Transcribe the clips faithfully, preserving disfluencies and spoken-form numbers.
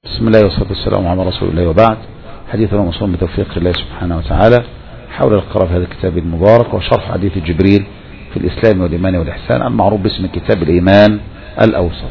بسم الله والصلاة والسلام على رسول الله، وبعد. حديثنا مصون بتوفيق الله سبحانه وتعالى حول القراءة في هذا الكتاب المبارك وشرح حديث جبريل في الإسلام والإيمان والإحسان المعروف باسم كتاب الإيمان الأوسط.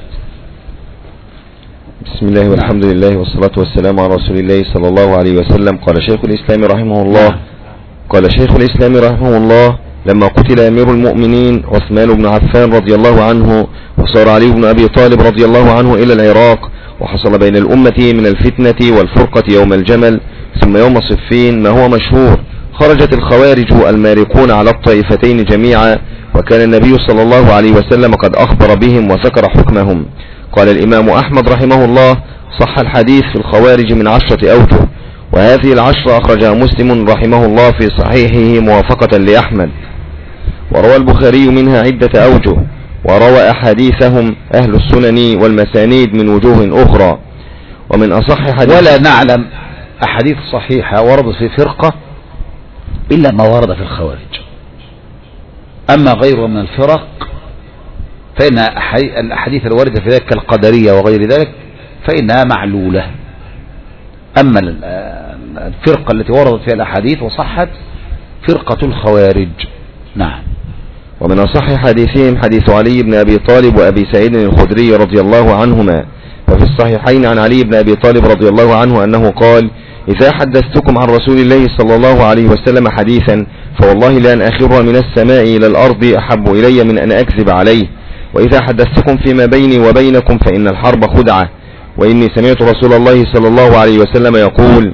بسم الله والحمد لله والصلاة والسلام على رسول الله صلى الله عليه وسلم. قال شيخ الإسلام رحمه الله قال شيخ الإسلام رحمه الله لما قتل أمير المؤمنين عثمان بن عفان رضي الله عنه وصار علي بن أبي طالب رضي الله عنه إلى العراق، وحصل بين الأمة من الفتنة والفرقة يوم الجمل ثم يوم صفين ما هو مشهور. خرجت الخوارج المارقون على الطائفتين جميعا، وكان النبي صلى الله عليه وسلم قد أخبر بهم وذكر حكمهم. قال الإمام أحمد رحمه الله صح الحديث في الخوارج من عشرة أوجه، وهذه العشرة أخرجها مسلم رحمه الله في صحيحه موافقة لأحمد، وروى البخاري منها عدة أوجه، وروى أحاديثهم أهل السنن والمسانيد من وجوه أخرى. ومن أصح حديث ولا نعلم أحاديث صحيحة وردت في فرقة إلا ما ورد في الخوارج، أما غيره من الفرق فإن الأحاديث الواردة في ذلك القدرية وغير ذلك فإنها معلولة. أما الفرقة التي وردت فيها الأحاديث وصحت فرقة الخوارج. نعم. ومن أصح حديثهم حديث علي بن أبي طالب وأبي سعيد الخدري رضي الله عنهما، وفي الصحيحين عن علي بن أبي طالب رضي الله عنه أنه قال: إذا حدثتكم عن رسول الله صلى الله عليه وسلم حديثا فوالله لأن أخر من السماء إلى الأرض أحب إلي من أن أكذب عليه، وإذا حدثتكم فيما بيني وبينكم فإن الحرب خدعة، وإني سمعت رسول الله صلى الله عليه وسلم يقول: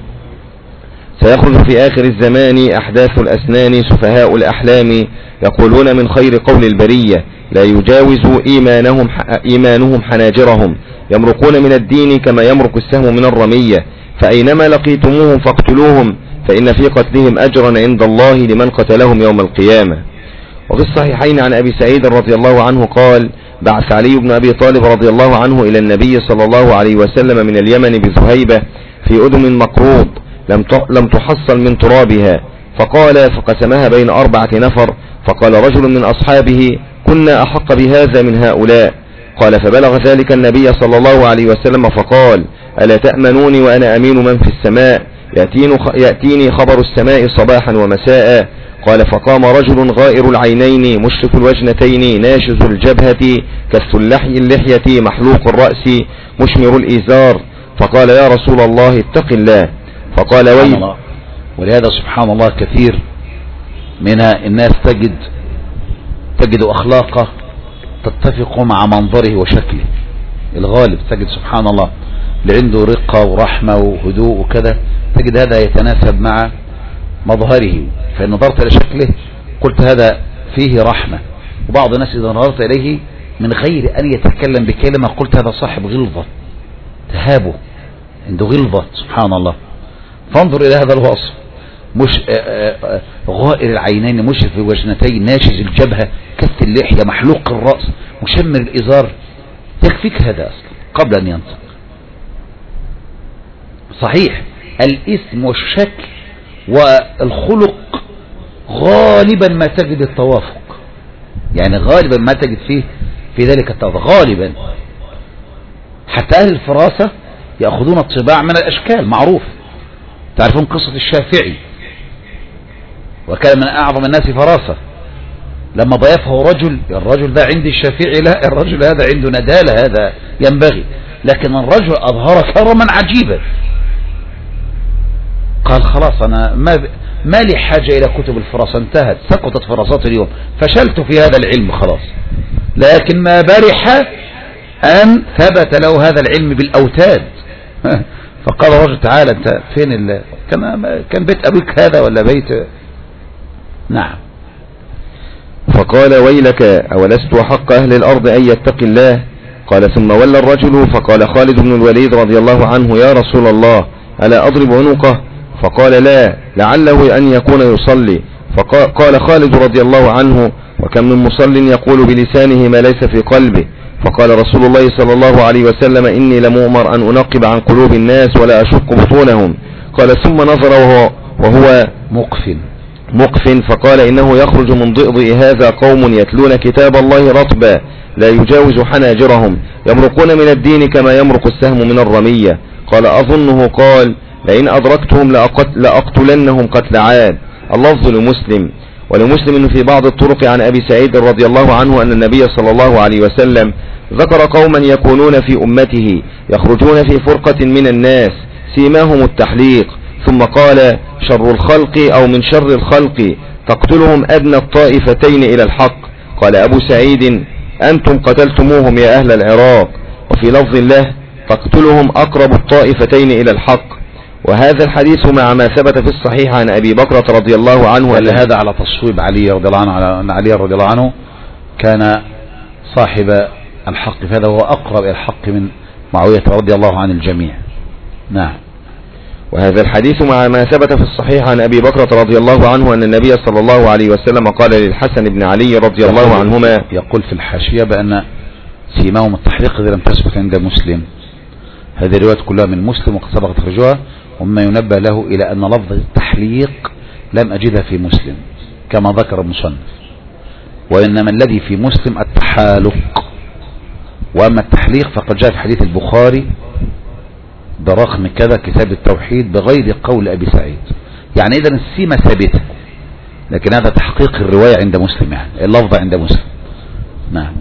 سيخرج في آخر الزمان أحداث الأسنان سفهاء الأحلام يقولون من خير قول البرية لا يجاوز إيمانهم, إيمانهم حناجرهم، يمرقون من الدين كما يمرق السهم من الرمية، فأينما لقيتموهم فاقتلوهم فإن في قتلهم أجرا عند الله لمن قتلهم يوم القيامة. وفي الصحيحين عن أبي سعيد رضي الله عنه قال: بعث علي بن أبي طالب رضي الله عنه إلى النبي صلى الله عليه وسلم من اليمن بذهيبة في أدم مقروض لم تحصل من ترابها، فقال فقسمها بين أربعة نفر، فقال رجل من أصحابه: كنا أحق بهذا من هؤلاء. قال فبلغ ذلك النبي صلى الله عليه وسلم فقال: ألا تأمنوني وأنا أمين من في السماء؟ يأتيني خبر السماء صباحا ومساء. قال فقام رجل غائر العينين مشرف الوجنتين ناشز الجبهة كث اللحية محلوق الرأس مشمر الإزار، فقال: يا رسول الله اتق الله. فقال: ويل. ولهذا سبحان الله كثير من الناس تجد تجد أخلاقه تتفق مع منظره وشكله. الغالب تجد سبحان الله اللي عنده رقة ورحمة وهدوء وكذا تجد هذا يتناسب مع مظهره، فإن نظرت إلى شكله قلت هذا فيه رحمة، وبعض الناس إذا نظرت إليه من غير أن يتكلم بكلمة قلت هذا صاحب غلظة تهابه، عنده غلظة سبحان الله. فانظر إلى هذا الوصف، مش غائر العينين مشرف الوجنتين ناشز الجبهة كث اللحية محلوق الرأس مشمر الإزار، يكفيك هذا أصلا قبل أن ينطق. صحيح الاسم والشكل والخلق غالبا ما تجد التوافق، يعني غالبا ما تجد فيه في ذلك التوافق غالبا. حتى أهل الفراسة يأخذون الطباع من الأشكال، معروف. تعرفون قصة الشافعي وكان من أعظم الناس فراسة، لما ضيفه رجل: الرجل ده عندي الشافعي، لا الرجل هذا عنده ندالة، هذا ينبغي. لكن الرجل أظهر كرما عجيبا، قال خلاص أنا ما, ب... ما لي حاجة إلى كتب الفراسة، انتهت، سقطت فراسات اليوم، فشلت في هذا العلم خلاص. لكن ما برح أن ثبت له هذا العلم بالأوتاد. فقال الرجل: تعالى انت فين ال... كان كان بيت أبوك هذا ولا بيت؟ نعم. فقال: ويلك أولست أحق أهل الأرض أن يتقي الله؟ قال ثم ولى الرجل فقال خالد بن الوليد رضي الله عنه: يا رسول الله ألا أضرب عنقه؟ فقال: لا، لعله أن يكون يصلي. فقال خالد رضي الله عنه: وكم من مصل يقول بلسانه ما ليس في قلبه. فقال رسول الله صلى الله عليه وسلم: إني لمؤمر أن أنقب عن قلوب الناس ولا أشق بطونهم. قال ثم نظر وهو, وهو مقفل مقف فقال إنه يخرج من ضئضئ هذا قوم يتلون كتاب الله رطبا لا يجاوز حناجرهم يمرقون من الدين كما يمرق السهم من الرمية. قال أظنه قال لئن أدركتهم لأقتلنهم قتل عاد. اللفظ لمسلم. ولمسلم في بعض الطرق عن أبي سعيد رضي الله عنه أن النبي صلى الله عليه وسلم ذكر قوما يكونون في أمته يخرجون في فرقة من الناس سيماهم التحليق، ثم قال شر الخلق أو من شر الخلق تقتلهم أدنى الطائفتين إلى الحق. قال أبو سعيد أنتم قتلتموهم يا أهل العراق. وفي لفظ الله تقتلهم أقرب الطائفتين إلى الحق. وهذا الحديث مع ما ثبت في الصحيح عن أبي بكرة رضي الله عنه أن هذا على تصويب علي رضي الله عنه، على أن علي رضي الله عنه كان صاحب الحق، فهذا هو أقرب إلى الحق من معاوية رضي الله عن الجميع. نعم. وهذا الحديث مع ما ثبت في الصحيح عن أبي بكرة رضي الله عنه أن النبي صلى الله عليه وسلم قال للحسن بن علي رضي الله عنهما، يقول في الحاشية بأن سيماهم التحليق إذا لم تثبت عند مسلم. هذه الروايات كلها من مسلم وقد سبق تخرجها، ومما ينبه له إلى أن لفظ التحليق لم أجدها في مسلم كما ذكر المصنف، وإنما الذي في مسلم التحالق، وأما التحليق فقد جاء في حديث البخاري برقم كذا كتاب التوحيد بغير قول أبي سعيد. يعني إذن السيمة ثابتة، لكن هذا تحقيق الرواية عند مسلم، يعني اللفظ عند مسلم. نعم.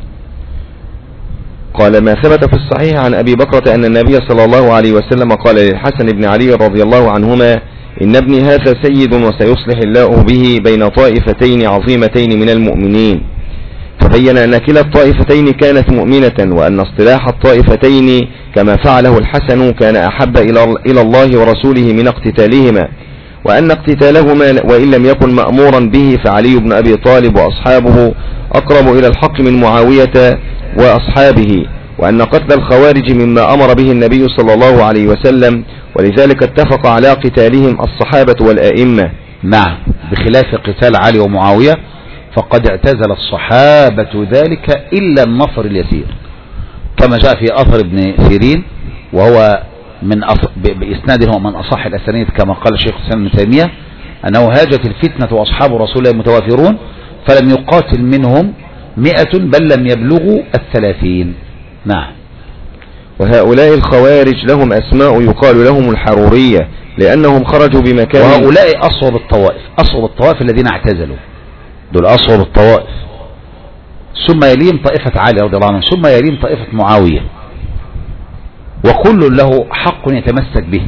قال ما ثبت في الصحيح عن أبي بكرة أن النبي صلى الله عليه وسلم قال للحسن بن علي رضي الله عنهما إن ابني هذا سيد وسيصلح الله به بين طائفتين عظيمتين من المؤمنين. فبين أن كلا الطائفتين كانت مؤمنة، وأن اصطلاح الطائفتين كما فعله الحسن كان أحب إلى الله ورسوله من اقتتالهما، وأن اقتتالهما وإن لم يكن مأمورا به فعلي بن أبي طالب وأصحابه أقرب إلى الحق من معاوية وأصحابه، وأن قتل الخوارج مما أمر به النبي صلى الله عليه وسلم، ولذلك اتفق على قتالهم الصحابة والآئمة. نعم، بخلاف قتال علي ومعاوية فقد اعتزل الصحابة ذلك إلا النفر اليسير، كما جاء في أثر ابن سيرين وهو من أص... بإسناده هو من أصح الأسانيد، كما قال الشيخ الإسلام ابن تيمية أنه هاجت الفتنة وأصحاب رسول الله متوافرون فلم يقاتل منهم مئة بل لم يبلغوا الثلاثين. نعم. وهؤلاء الخوارج لهم أسماء يقال لهم الحرورية لأنهم خرجوا بمكان. وهؤلاء أصوب الطوائف، أصوب الطوائف الذين اعتزلوا، دول أصوب الطوائف، ثم يليهم طائفة علي رضي الله عنه، ثم يليهم طائفة معاوية، وكل له حق يتمسك به،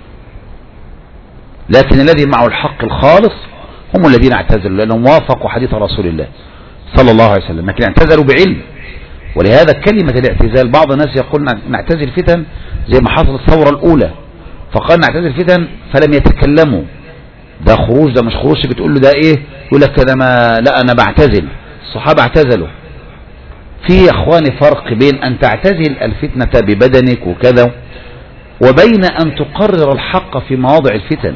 لكن الذي معه الحق الخالص هم الذين اعتزلوا لأنهم وافقوا حديث رسول الله صلى الله عليه وسلم، لكن اعتزلوا بعلم. ولهذا كلمة الاعتزال بعض الناس يقول نعتزل فتن زي ما حصل الثورة الأولى، فقال نعتزل فتن فلم يتكلموا، ده خروج ده مش خروج، بتقول له ده ايه، يقول لك انا ما لا انا بعتزل، الصحابة اعتزلوا. في يا اخواني فرق بين ان تعتزل الفتنة ببدنك وكذا، وبين ان تقرر الحق في مواضع الفتن.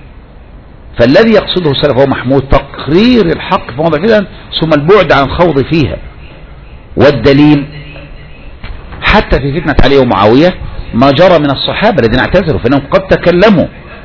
فالذي يقصده السلف هو محمود تقرير الحق في مواضع الفتن ثم البعد عن الخوض فيها. والدليل حتى في فتنة علي ومعاوية ما جرى من الصحابة الذين اعتزلوا فإنهم قد تكلموا.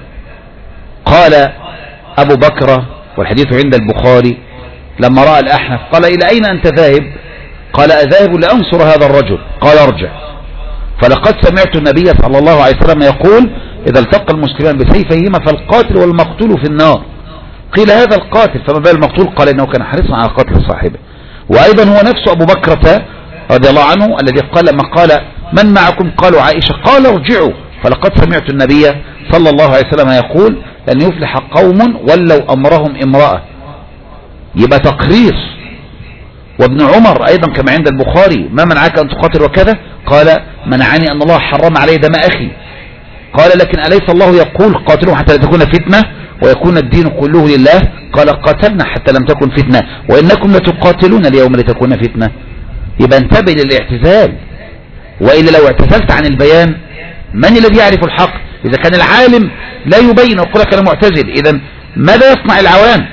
قال أبو بكر والحديث عند البخاري لما رأى الأحنف قال إلى أين أنت ذاهب؟ قال أذاهب لأنصر هذا الرجل. قال ارجع، فلقد سمعت النبي صلى الله عليه وسلم يقول إذا التقى المسلمان بسيفيهما فالقاتل والمقتول في النار. قيل هذا القاتل فما بال المقتول؟ قال إنه كان حريصا على قتل صاحبه. وأيضا هو نفسه أبو بكرة رضي الله عنه الذي قال لما قال من معكم؟ قالوا عائشة. قال ارجعوا، فلقد سمعت النبي صلى الله عليه وسلم يقول لن يفلح قوم ولوا أمرهم امرأة. يبقى تقرير. وابن عمر أيضا كما عند البخاري ما منعك أن تقاتل وكذا؟ قال منعني أن الله حرم علي دم أخي. قال لكن أليس الله يقول قاتلوا حتى لا تكون فتنة ويكون الدين كله لله؟ قال قاتلنا حتى لم تكن فتنة وإنكم لتقاتلون اليوم لتكون فتنة. يبقى انتبه للاعتزال، وإلا لو اعتزلت عن البيان من الذي يعرف الحق؟ إذا كان العالم لا يبين ويقول لك أنا معتزل، إذا ماذا يصنع العوام؟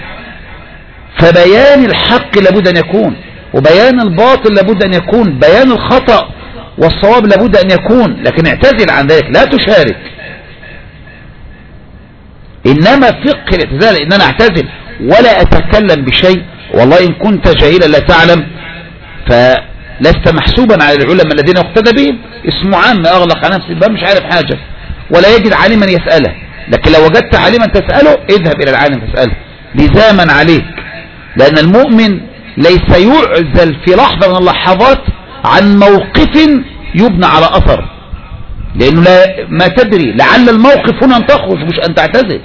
فبيان الحق لابد أن يكون، وبيان الباطل لابد أن يكون، بيان الخطأ والصواب لابد أن يكون، لكن اعتزل عن ذلك لا تشارك. إنما فقه الاعتزال إن أنا أعتزل ولا أتكلم بشيء، والله إن كنت جاهلا لا تعلم فلست محسوبا على العلماء الذين اقتدى بهم. اسمه عام أغلق على نفسه الباب مش عارف حاجة ولا يجد عالما يسأله، لكن لو وجدت عالما تسأله اذهب إلى العالم تسأله لزاما عليك، لأن المؤمن ليس يعزل في لحظة من اللحظات عن موقف يبنى على أثر، لأنه لا ما تدري لعل الموقف هنا أن تخرج مش أن تعتزل.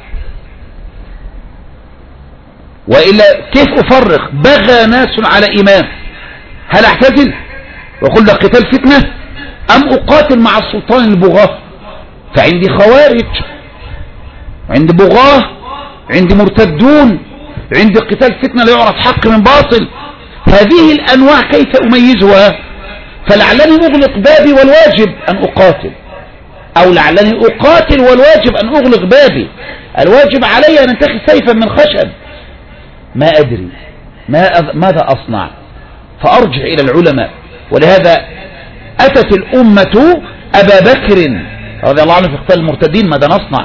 وإلا كيف أفرق؟ بغى ناس على إمام، هل أعتزل وأقول ده قتال فتنة أم أقاتل مع السلطان البغاة؟ فعندي خوارج، عندي بغاة، عندي مرتدون، عندي قتال فتنة لا يعرف حق من باطل. هذه الأنواع كيف أميزها؟ فلعلني أغلق بابي والواجب أن أقاتل، أو لعلني أقاتل والواجب أن أغلق بابي. الواجب علي أن أنتخذ سيفا من خشب، ما أدري ما أذ... ماذا أصنع، فأرجع إلى العلماء. ولهذا أتت الأمة أبا بكر رضي الله عنه في قتال المرتدين ماذا نصنع،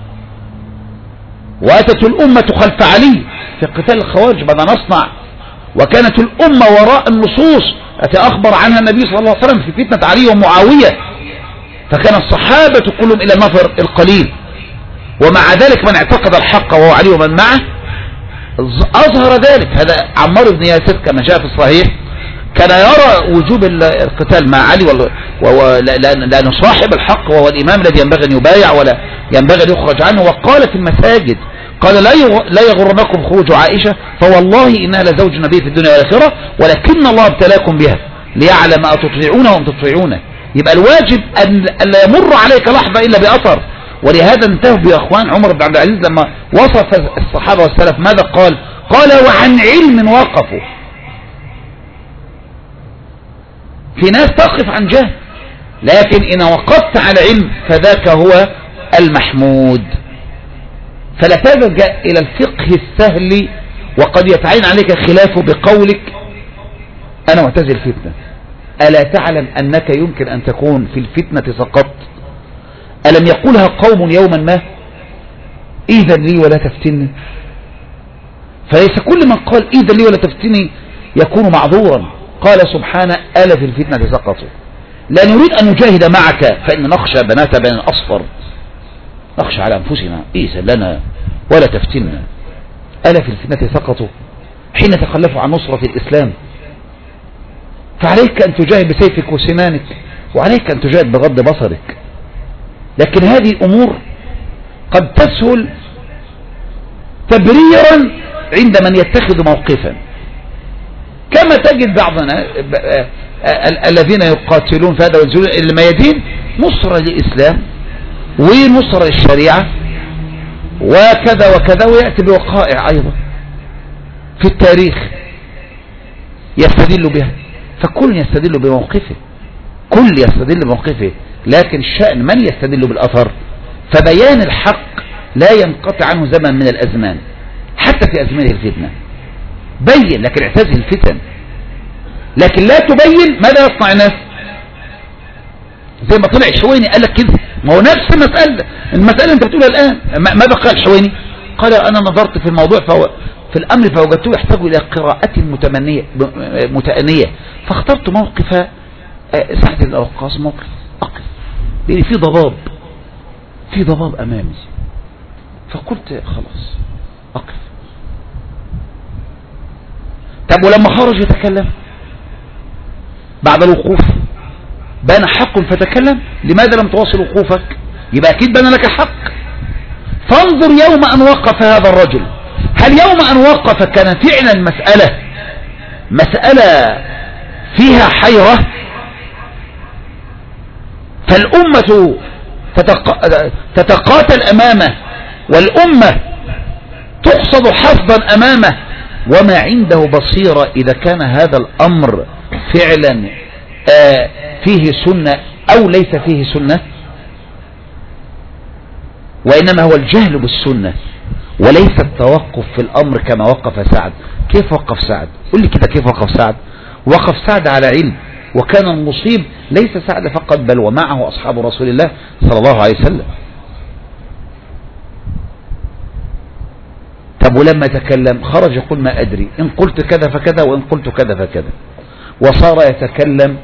وأتت الأمة خلف علي في قتال الخوارج ماذا نصنع، وكانت الأمة وراء النصوص التي أخبر عنها النبي صلى الله عليه وسلم في فتنة علي ومعاوية، فكان الصحابة كلهم إلى النفر القليل، ومع ذلك من اعتقد الحق وهو علي ومن معه أظهر ذلك. هذا عمار بن ياسر كما جاء في الصحيح كان يرى وجوب القتال مع علي لأنه صاحب الحق وهو الإمام الذي ينبغي أن يبايع ولا ينبغي أن يخرج عنه. وقال في المساجد قال لا يغرنكم خروج عائشة فوالله إنها لزوج النبي في الدنيا والآخرة ولكن الله ابتلاكم بها ليعلم أتطيعونه وأم تطيعونه. يبقى الواجب أن لا يمر عليك لحظة إلا بأثر. ولهذا انتهوا بأخوان عمر بن عبد العزيز لما وصف الصحابة والسلف ماذا قال؟ قال وعن علم وقفوا. في ناس تقف عن جهل، لكن إن وقفت على علم فذاك هو المحمود. فلا تلجأ إلى الفقه السهل وقد يتعين عليك خلافه بقولك أنا معتزل فتنة. ألا تعلم أنك يمكن أن تكون في الفتنة سقطت؟ ألم يقولها قوم يوما ما إذن لي ولا تفتني؟ فليس كل من قال إذن لي ولا تفتني يكون معذورا. قال سبحانه ألا في الفتنة سقطوا. لا نريد أن نجاهد معك فإن نخشى بنات بين الأصفر، نخشى على أنفسنا إذن لنا ولا تفتنا. ألا في الفتنة سقطوا حين تخلفوا عن نصرة الإسلام. فعليك أن تجاهد بسيفك وسنانك، وعليك أن تجاهد بغض بصرك. لكن هذه أمور قد تسهل تبريرا عند من يتخذ موقفا، كما تجد بعضنا الذين يقاتلون في هذا وينزلون إلى الميادين نصرة للإسلام ونصرة للشريعة وكذا وكذا، ويأتي بوقائع أيضا في التاريخ يستدل بها. فكل يستدل بموقفه، كل يستدل بموقفه، لكن الشأن من يستدل بالأثر. فبيان الحق لا ينقطع عنه زمن من الأزمان، حتى في أزمان الفتنة بين، لكن اعتزل الفتن. لكن لا تبين ماذا يصنع الناس، زي ما طلع الحويني قال لك كده. ما هو نفس المسألة المسألة انت بتقولها الآن. ماذا قال الحويني؟ قال أنا نظرت في الموضوع فهو في الأمر فوجدته يحتاج إلى قراءة متمنية متأنية، فاخترت موقف سعد بن وقاص، موقف أقف لأن في ضباب في ضباب أمامي، فقلت خلاص أقف. طب ولما خرج يتكلم بعد الوقوف بان حق فتكلم، لماذا لم تواصل وقوفك؟ يبقى أكيد بان لك حق. فانظر يوم أن وقف هذا الرجل، هل يوم أن وقف كان فعلا مسألة مسألة فيها حيرة؟ فالأمة تتقاتل أمامه والأمة تقصد حفظا أمامه وما عنده بصيرة إذا كان هذا الأمر فعلا آه فيه سنة أو ليس فيه سنة، وإنما هو الجهل بالسنة وليس التوقف في الأمر كما وقف سعد. كيف وقف سعد؟ قل لي كده، كيف وقف سعد؟ وقف سعد على علم، وكان المصيب ليس سعد فقط بل ومعه أصحاب رسول الله صلى الله عليه وسلم. طب ولما تكلم خرج يقول ما أدري، إن قلت كذا فكذا وإن قلت كذا فكذا، وصار يتكلم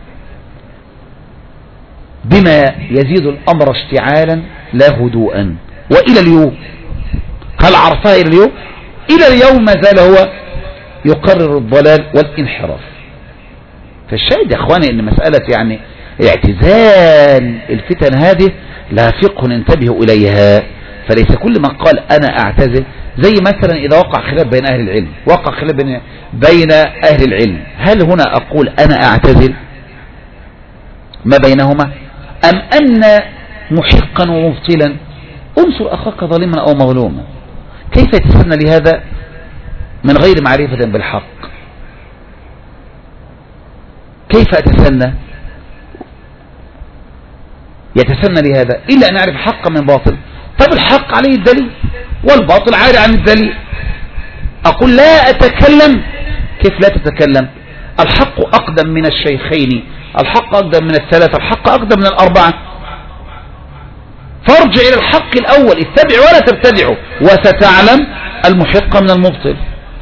بما يزيد الأمر اشتعالا لا هدوءا. وإلى اليوم هل عرفها إلى اليوم؟ إلى اليوم ما زال هو يقرر الضلال والانحراف. فالشاهد يا اخواني ان مسألة يعني اعتزال الفتن هذه لا فقه ننتبه اليها. فليس كل من قال انا اعتزل، زي مثلا اذا وقع خلاف بين اهل العلم، وقع خلاف بين, بين اهل العلم، هل هنا اقول انا اعتزل ما بينهما، ام ان محقا ومبطلا انصر اخاك ظالما او مظلوما؟ كيف يتسنى لهذا من غير معرفة بالحق؟ كيف أتسنى يتسنى لهذا إلا أن أعرف حقا من باطل؟ طب الحق عليه الدليل والباطل عاري عن الدليل. أقول لا أتكلم، كيف لا تتكلم؟ الحق أقدم من الشيخين، الحق أقدم من الثلاثة، الحق أقدم من الأربعة. فارجع إلى الحق الأول، اتبع ولا تبتدعه وستعلم المحق من المبطل.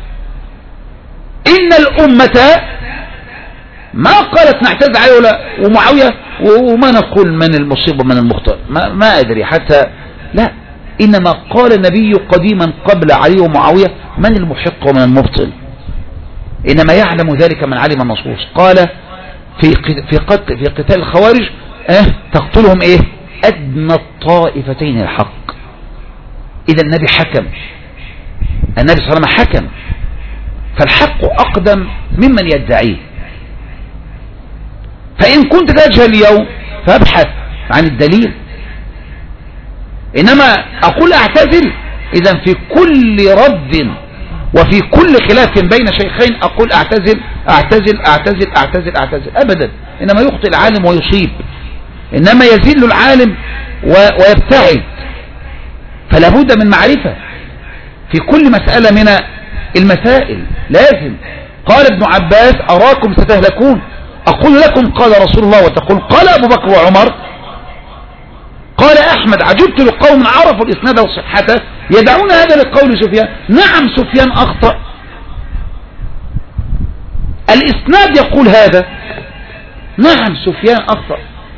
إن الأمة ما قالت نعتز عليه ولا ومعاوية وما نقول من المصيب ومن المخطئ، ما, ما أدري حتى، لا، إنما قال النبي قديما قبل علي ومعاوية من المحق ومن المبطل، إنما يعلم ذلك من علم النصوص. قال في في قتل في قتال الخوارج اه تقتلهم ايه أدنى الطائفتين الحق. إذا النبي حكم، النبي صلى الله عليه وسلم حكم، فالحق أقدم ممن يدعيه. فإن كنت تجهل اليوم فابحث عن الدليل. إنما أقول أعتزل، إذا في كل رد وفي كل خلاف بين شيخين أقول أعتزل أعتزل أعتزل أعتزل أعتزل أبدا. إنما يخطئ العالم ويصيب، إنما يزل العالم ويبتعد. فلا بد من معرفة في كل مسألة من المسائل لازم. قال ابن عباس أراكم ستهلكون، أقول لكم قال رسول الله وتقول قال أبو بكر وعمر. قال أحمد عجبت لقوم عرفوا الإسناد وصحته يدعون هذا لقول سفيان. نعم سفيان أخطأ، الإسناد يقول هذا، نعم سفيان أخطأ.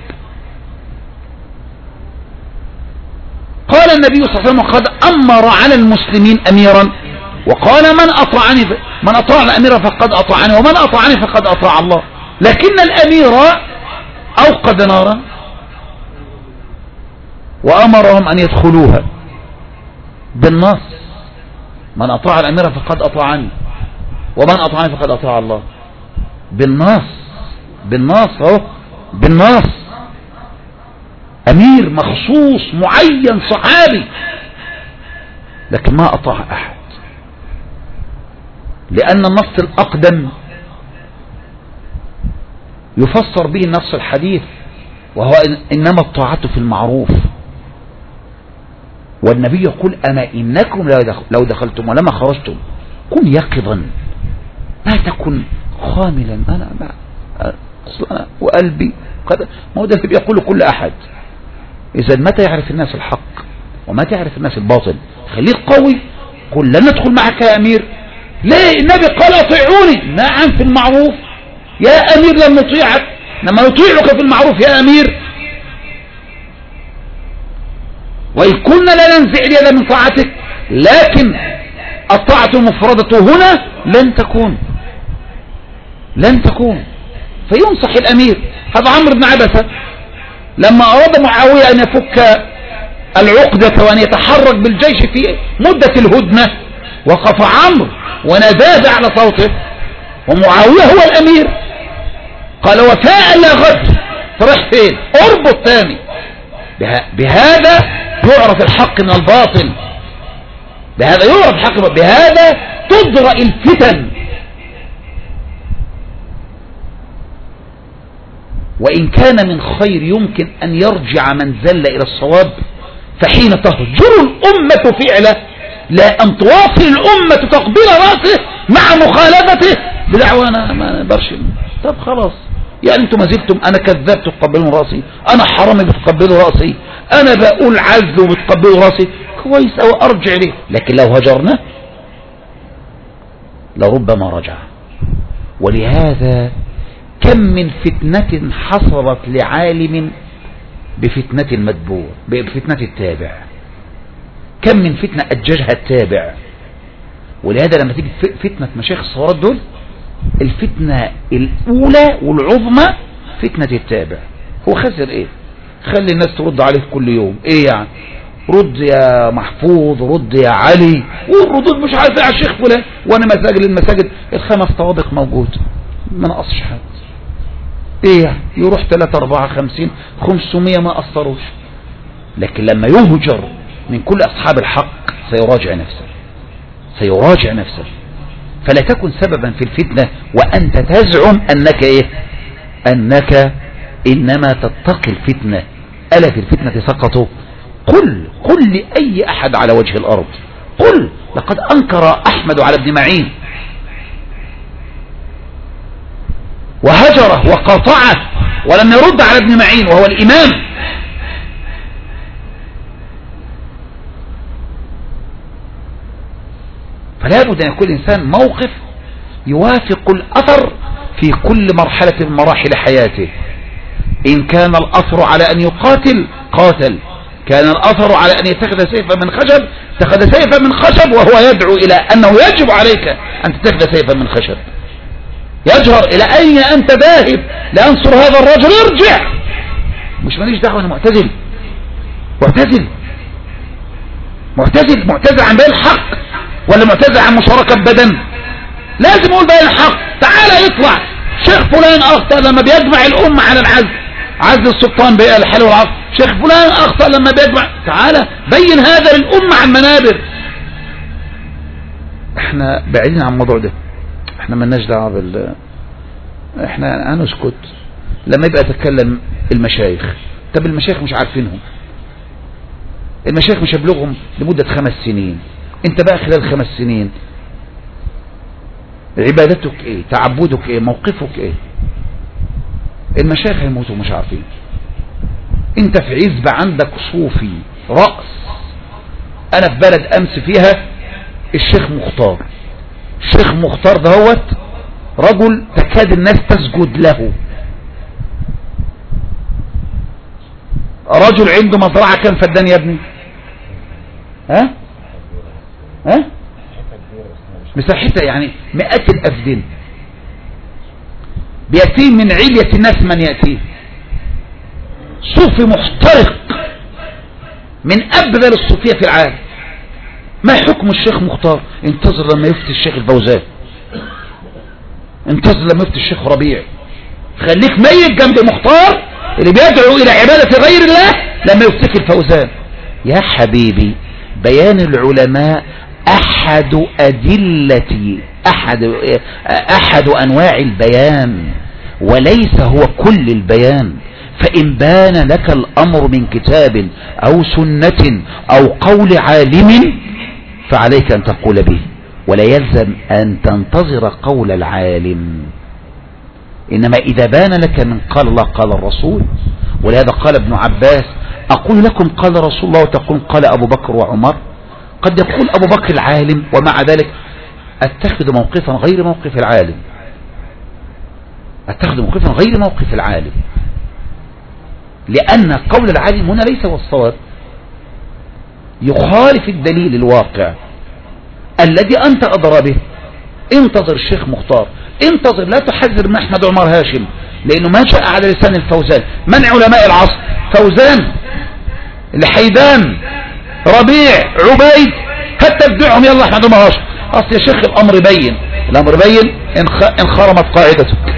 قال النبي صلى الله عليه وسلم قد أمر على المسلمين أميرا وقال من أطاعني من أطاع الأمير فقد أطاعني ومن أطاعني فقد أطاع الله، لكن الأمير أوقد نارا وأمرهم أن يدخلوها بالنص، من أطاع الأمير فقد أطاعني ومن أطاعني فقد أطاع الله، بالنص بالنص اهو بالنص. أمير مخصوص معين صحابي، لكن ما أطاع أحد، لأن النص الأقدم يفسر به النص الحديث، وهو إنما الطاعة في المعروف. والنبي يقول أما إنكم لو دخلتم ولما خرجتم كن يقظا لا تكن خاملا. أنا ما أصلا وقلبي قد ما هو ده اللي بيقول كل أحد. إذا متى يعرف الناس الحق ومتى يعرف الناس الباطل؟ خليك قوي، قل لن ندخل معك يا أمير. ليه؟ النبي قال اطيعوني. نعم في المعروف يا أمير لن نطيعك، لما نطيعك في المعروف يا أمير. وإن كنا لا ننزع اليد من طاعتك، لكن الطاعة المفردة هنا لن تكون لن تكون فينصح الأمير. هذا عمرو بن عبسة لما أراد معاوية أن يفك العقدة وأن يتحرك بالجيش في مدة الهدنة، وقف عمرو ونادى على صوته ومعاوية هو الأمير. قال وفاء لا غد، تروح فين؟ اربط ثاني. بهذا يعرف الحق من الباطل، بهذا يعرف الحق، بهذا تدرأ الفتن. وإن كان من خير يمكن أن يرجع من زل إلى الصواب، فحين تهجر الأمة فعله لا أن تواصل الأمة تقبيل رأسه مع مخالفته بدعوى أنا ما نقدرش. طب خلاص، يعني أنتم ما زلتم أنا كذاب تقبلون رأسي، أنا حرامي بتقبلوا رأسي، انا بقول عز وبتقبله راسي كويس او ارجع ليه. لكن لو هجرنا لربما رجع. ولهذا كم من فتنة حصلت لعالم بفتنة المتبوع، بفتنة التابع، كم من فتنة أججها التابع. ولهذا لما تيجي فتنة مشايخ الصغارات دول، الفتنة الأولى والعظمى فتنة التابع. هو خسر ايه؟ خلي الناس ترد عليه كل يوم، ايه يعني؟ رد يا محفوظ، رد يا علي، والردود مش عارف ايه على الشيخ فلان، وانا مساجد المساجد الخمس طوابق موجود ما نقصش حد. ايه يعني؟ يروح ثلاثة أربعة خمسين خمسمية ما أثروش. لكن لما يهجر من كل أصحاب الحق سيراجع نفسه، سيراجع نفسه. فلا تكن سببا في الفتنة وأنت تزعم أنك إيه؟ أنك إنما تتقي الفتنة. ألا في الفتنة سقطوا؟ قل قل لأي أحد على وجه الأرض، قل لقد أنكر أحمد على ابن معين وهجره وقاطعه ولم يرد على ابن معين وهو الإمام. فلا بد أن يكون الإنسان موقف يوافق الأثر في كل مرحلة من مراحل حياته. إن كان الأثر على أن يقاتل قاتل، كان الأثر على أن يتخذ سيفا من خشب اتخذ سيفا من خشب، وهو يدعو إلى أنه يجب عليك أن تتخذ سيفا من خشب. يجهر إلى أين أنت ذاهب لأنصر هذا الرجل؟ ارجع. مش ماليش دعوة أنا معتزل، معتزل معتزل معتزل عن بين الحق ولا معتزل عن مشاركة بدن؟ لازم يقول بين الحق. تعالى يطلع شيخ فلان أخطأ لما بيجمع الأمة على العزل، عزل السلطان بقى الحلو والعصر. شيخ فلان أخطأ لما بيجمع، تعالى بين هذا للأمة عن منابر. احنا بعيدين عن الموضوع ده، احنا مالناش دعوه بال احنا هنسكت لما يبقى يتكلم المشايخ. طب المشايخ مش عارفينهم، المشايخ مش هيبلغهم لمدة خمس سنين. انت بقى خلال خمس سنين عبادتك ايه؟ تعبدك ايه؟ موقفك ايه؟ المشايخ هيموتوا مش عارفين. انت في عزبة عندك صوفي رأس. انا في بلد امس فيها الشيخ مختار، الشيخ مختار دهوت رجل تكاد الناس تسجد له، رجل عنده مزرعة كم فدان يا ابني؟ ها ها مساحتها يعني مئات الافدان. بيأتيه من علية الناس من يأتيه صوفي محترق من أبذل الصوفية في العالم. ما حكم الشيخ مختار؟ انتظر لما يفتي الشيخ الفوزان، انتظر لما يفتي الشيخ ربيع. خليك ميت جنب مختار اللي بيدعو إلى عبادة غير الله لما يفتيك الفوزان. يا حبيبي بيان العلماء أحد أدلة أحد أحد أنواع البيان وليس هو كل البيان. فإن بان لك الأمر من كتاب أو سنة أو قول عالم فعليك أن تقول به، ولا يلزم أن تنتظر قول العالم. إنما إذا بان لك من قال الله قال الرسول، ولهذا قال ابن عباس أقول لكم قال رسول الله وتقول قال أبو بكر وعمر. قد يقول أبو بكر العالم ومع ذلك أتخذ موقفا غير موقف العالم، أتخذ موقفا غير موقف العالم، لأن قول العالم هنا ليس هو الصواب، يخالف الدليل الواقع الذي أنت أدرى به. انتظر الشيخ مختار، انتظر، لا تحذر من أحمد عمر هاشم لأنه ما جاء على لسان الفوزان. من علماء العصر؟ فوزان، الحيدان، ربيع، عبيد، حتى ادعهم يلا أحمد عمر هاشم. أصل يا شيخ الأمر بين، الأمر بين انخرمت قاعدتك.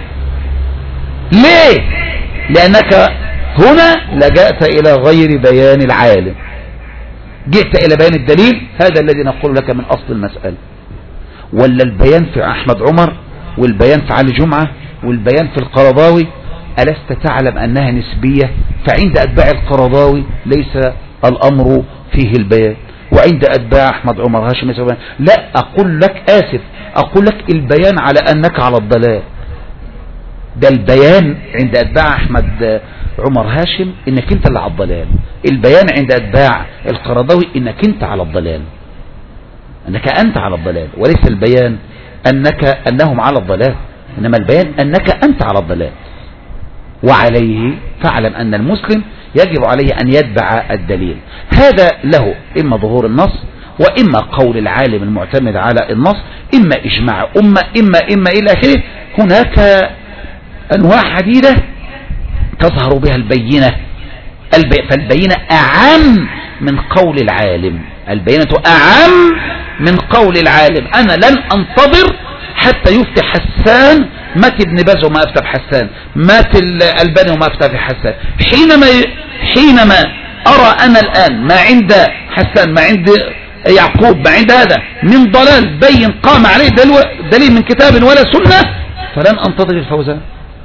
ليه؟ لأنك هنا لجأت إلى غير بيان العالم، جئت إلى بيان الدليل. هذا الذي نقول لك من أصل المسألة. ولا البيان في أحمد عمر والبيان في علي جمعة والبيان في القرضاوي ألست تعلم أنها نسبية؟ فعند أتباع القرضاوي ليس الأمر فيه البيان، وعند أتباع أحمد عمر هاشم ليس البيان. لا أقول لك، آسف، أقول لك البيان على أنك على الضلال. ده البيان عند أتباع أحمد عمر هاشم انك انت اللي على الضلال، البيان عند اتباع القرضاوي انك انت على الضلال، انك انت على الضلال، وليس البيان انك انهم على الضلال، انما البيان انك انت على الضلال. وعليه فاعلم ان المسلم يجب عليه ان يتبع الدليل، هذا له اما ظهور النص واما قول العالم المعتمد على النص، اما اجماع امه، اما اما الى اخره. هناك انواع عديده تظهر بها البينه، فالبينه اعم من قول العالم، البينه اعم من قول العالم. انا لن انتظر حتى يفتي حسان، مات ابن باز وما افتى بحسان، مات الألباني وما افتى بحسان. حينما حينما ارى انا الان ما عند حسان، ما عند يعقوب، ما عند هذا من ضلال بين قام عليه دليل من كتاب ولا سنة، فلن انتظر الفوزان.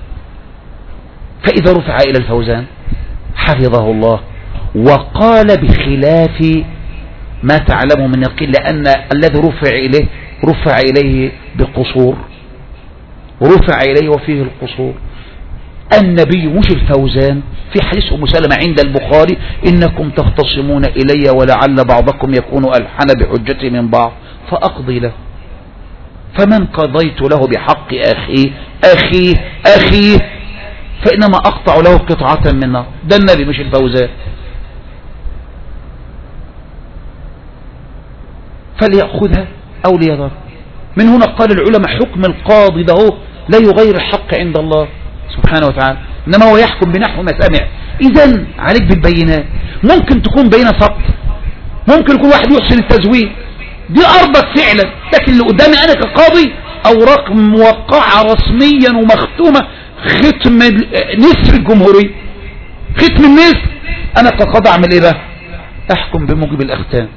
فاذا رفع الى الفوزان حفظه الله وقال بخلاف ما تعلم من يقين، لان الذي رفع اليه رفع اليه بقصور، رفع إليه وفيه القصور. النبي مش الفوزان. في حديث أم سلمة عند البخاري إنكم تختصمون إلي ولعل بعضكم يكون ألحن بحجتي من بعض فأقضي له، فمن قضيت له بحق أخيه أخيه أخيه فإنما أقطع له قطعة من نار. ده النبي مش الفوزان. فليأخذها أو ليذر. من هنا قال العلماء حكم القاضي ده لا يغير الحق عند الله سبحانه وتعالى، إنما هو يحكم بنحو ما سمع. إذن عليك بالبينات. ممكن تكون بينة سقط، ممكن يكون واحد يحسن التزوير، دي أرضك فعلا، لكن اللي قدامي أنا كقاضي أوراق موقعة رسميا ومختومة، ختم نسر الجمهورية، ختم النسر، أنا كقاضي أعمل إيه بقى؟ أحكم بموجب الأختام.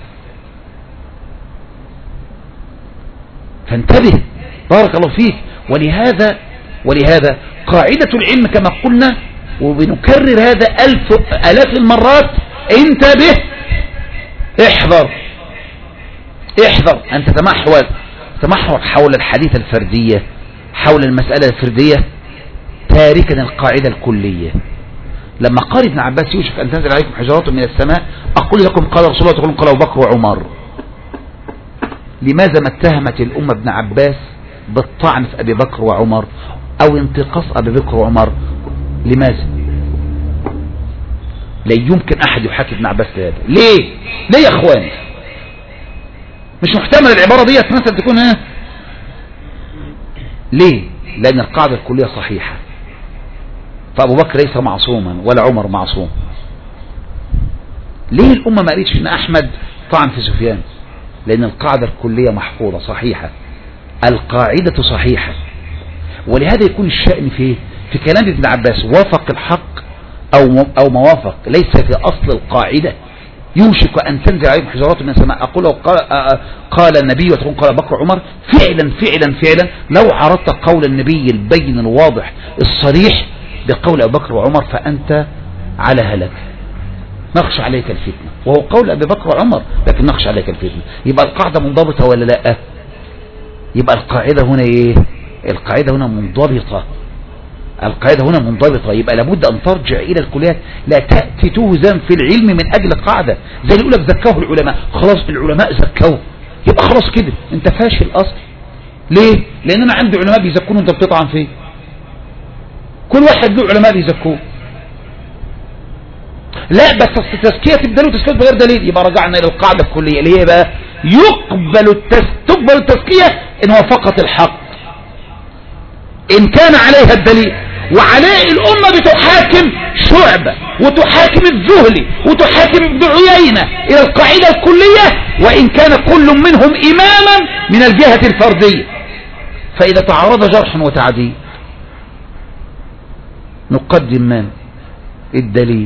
فانتبه بارك الله فيك. ولهذا ولهذا قاعدة العلم كما قلنا وبنكرر هذا ألف ألاف المرات، انتبه، احذر احذر أن تتمحور تتمحور حول الحديث الفردية، حول المسألة الفردية، تاركا القاعدة الكلية. لما قال ابن عباس يوشك أن تنزل عليكم حجرات من السماء، أقول لكم قال رسول الله، تقولون قال أبو بكر وعمر. لماذا ما اتهمت الأمة ابن عباس بالطعن في أبي بكر وعمر أو انتقاص أبي بكر وعمر؟ لماذا؟ لا يمكن أحد يحاكي ابن عباس لهذا. ليه؟ ليه يا أخوان؟ مش محتمل العبارة دي مثلا تكون ها؟ ليه؟ لأن القاعدة الكلية صحيحة، فأبو بكر ليس معصوما ولا عمر معصوم. ليه الأمة ما قالتش إن أحمد طعن في سفيان؟ لأن القاعدة الكلية محفوظة صحيحة، القاعدة صحيحة. ولهذا يكون الشأن في في كلام ابن عباس وافق الحق أو أو موافق، ليس في أصل القاعدة. يوشك أن تنزل عليهم حجارات من السماء، أقول قال, قال النبي وتقول قال بكر وعمر. فعلا فعلا فعلا لو عرضت قول النبي البين الواضح الصريح بقول أبو بكر وعمر فأنت على هلك، نخشى عليك الفتنة، وهو قول أبي بكر وعمر، لكن نخشى عليك الفتنة. يبقى القاعدة منضبطة ولا لا؟ يبقى القاعدة هنا ايه؟ القاعدة هنا منضبطة، القاعدة هنا منضبطة. يبقى لابد أن ترجع إلى الكليات، لا تأتي توزن في العلم من أجل قاعدة زي اللي يقولك زكاه العلماء، خلاص العلماء زكوه يبقى خلاص كده انت فاشل أصل. ليه؟ لأن أنا عندي علماء بيزكون وانت بتطعن فيه. كل واحد له علماء بيزكوه. لا بس التزكية تبدأ له تزكية بغير دليل، يبقى رجعنا إلى القاعدة الكلية اللي هي بقى يقبل التز... تقبل التزكية إن وافقت الحق، إن كان عليها الدليل. وعليه الأمة بتحاكم شعبة وتحاكم الزهلي وتحاكم ابن عيينة إلى القاعدة الكلية، وإن كان كل منهم إماما من الجهة الفردية. فإذا تعارض جرح وتعديل نقدم من؟ الدليل.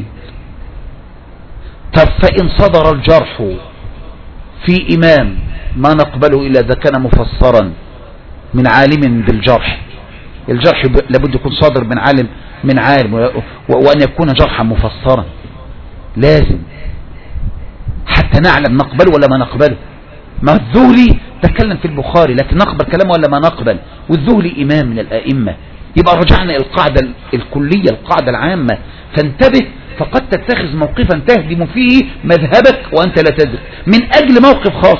طب فإن صدر الجرح في إمام ما نقبله إلا إذا كان مفسرا من عالم بالجرح. الجرح لابد يكون صادر من عالم من عالم وأن يكون جرحا مفسرا، لازم حتى نعلم نقبله ولا ما نقبله. ما الذهلي تكلم في البخاري لكن نقبل كلامه ولا ما نقبل؟ والذهلي إمام من الأئمة يبقى رجعنا إلى القاعدة الكلية، القاعدة العامة. فانتبه، فقد تتخذ موقفا تهدم فيه مذهبك وأنت لا تدري من أجل موقف خاص.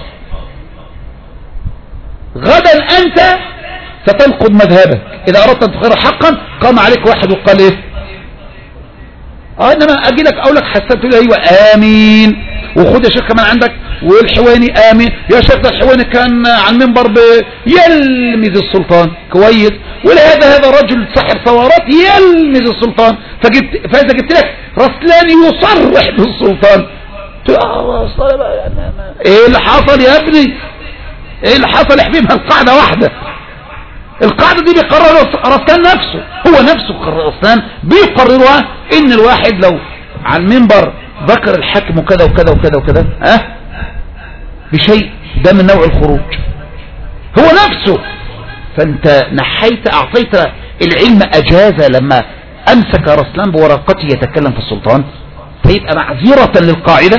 غدا أنت ستنقض مذهبك. إذا أردت أن تغير حقا قام عليك واحد وقال إيه؟ اه انما اجي لك اقول لك حسنت له ايوه امين، وخد يا شيخ كمان عندك والحواني امين، يا شيخ ده الحواني كان على المنبر يلمز السلطان كويس، ولهذا هذا رجل صاحب ثورات يلمز السلطان، فجبت فاذا جبت لك رسلان يصرح بالسلطان ايه اللي حصل يا ابني؟ ايه اللي حصل؟ احبيبها القاعده واحده. القاعدة دي بيقررها رسلان نفسه، هو نفسه رسلان بيقررها ان الواحد لو على المنبر ذكر الحاكم وكذا وكذا وكذا وكذا اه بشيء ده من نوع الخروج، هو نفسه. فانت نحيت اعطيت العلم اجازة لما امسك رسلان بورقته يتكلم في السلطان، فيبقى معذرة للقاعدة.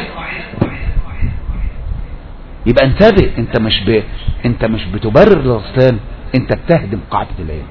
يبقى انتبه، انت مش ب... انت مش بتبرر لرسلان، انت بتهدم قاعدة العلم،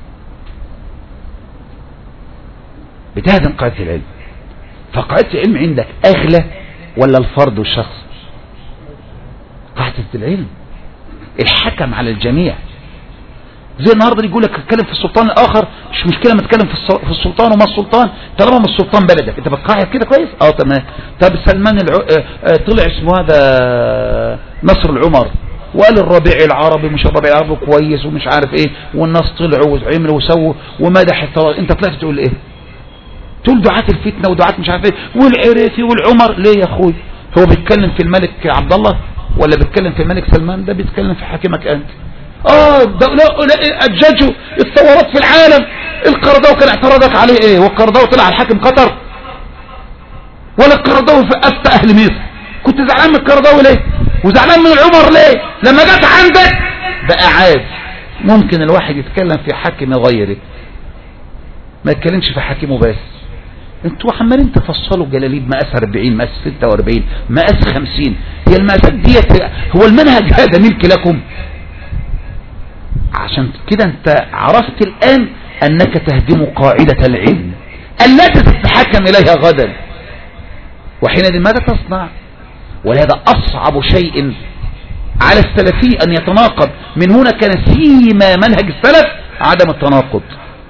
بتهدم قاعدة العلم. فقاعدة العلم عندك اغلى ولا الفرد والشخص؟ قاعدة العلم الحكم على الجميع. زي النهارده يقول لك اتكلم في السلطان الاخر، مش مشكله ما تتكلم في السلطان وما السلطان طالما ما السلطان بلدك، انت بتقاعد كده كويس. اه تمام. طب سلمان الع... طلع اسمه هذا نصر العمر وقال الربيع العربي مش الربيع العربي كويس ومش عارف ايه، والناس طلعوا وعملوا وسووا ومدح الثوار، انت طلعت تقول ايه؟ تقول دعاة الفتنه ودعاة مش عارف ايه والعريفي والعمر. ليه يا اخوي؟ هو بيتكلم في الملك عبد الله ولا بيتكلم في الملك سلمان؟ ده بيتكلم في حاكمك انت. اه ده لا اججوا الثورات في العالم، القرضاوي كان اعتراضك عليه ايه؟ والقرضاوي طلع على الحاكم قطر؟ ولا القرضاوي في افتى اهل مصر؟ كنت زعلان من القرضاوي ليه؟ وزعلان من العمر ليه؟ لما جت عندك بقى عاد. ممكن الواحد يتكلم في حاكم غيره، ما يتكلمش في حاكمه بس. انتوا عمالين تفصلوا جلاليب مقاس أربعين مقاس ستة وأربعين مقاس خمسين، هي المقاسات ديت هو المنهج هذا ملك لكم؟ عشان كده انت عرفت الآن أنك تهدم قاعدة العلم التي تتحكم إليها غدا، وحينئذ ماذا تصنع؟ ولهذا أصعب شيء على السلفي أن يتناقض. من هنا كان سيما منهج السلف عدم التناقض.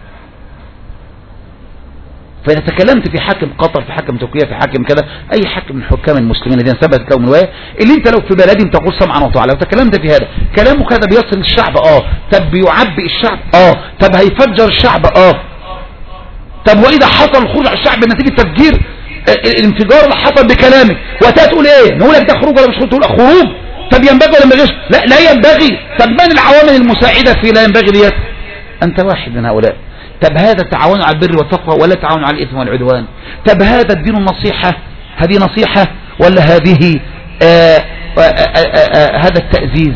فإذا تكلمت في حاكم قطر، في حاكم تركيا، في حاكم كذا، أي حاكم من حكام المسلمين الذين ثبتت لهم الولاية، اللي أنت لو في بلدهم تقول سمعا وطاعة، لو تكلمت في هذا كلامك هذا بيصل الشعب اه، طب بيعبئ الشعب اه، طب هيفجر الشعب اه، طب وإذا حصل الخروج على الشعب نتيجة تفجير الانفجار اللي حصل بكلامك، وتقول ايه؟ نقول لك ده خروج ولا مش خروج؟ تقول خروج. طب ينبغي ولا ما ينبغيش؟ لا لا ينبغي. طب من العوامل المساعدة في لا ينبغي ديت؟ أنت واحد من هؤلاء. طب هذا التعاون على البر والتقوى ولا تعاون على الإثم والعدوان؟ طب هذا الدين النصيحة، هذه نصيحة ولا هذه آآ آآ آآ هذا التأزيز؟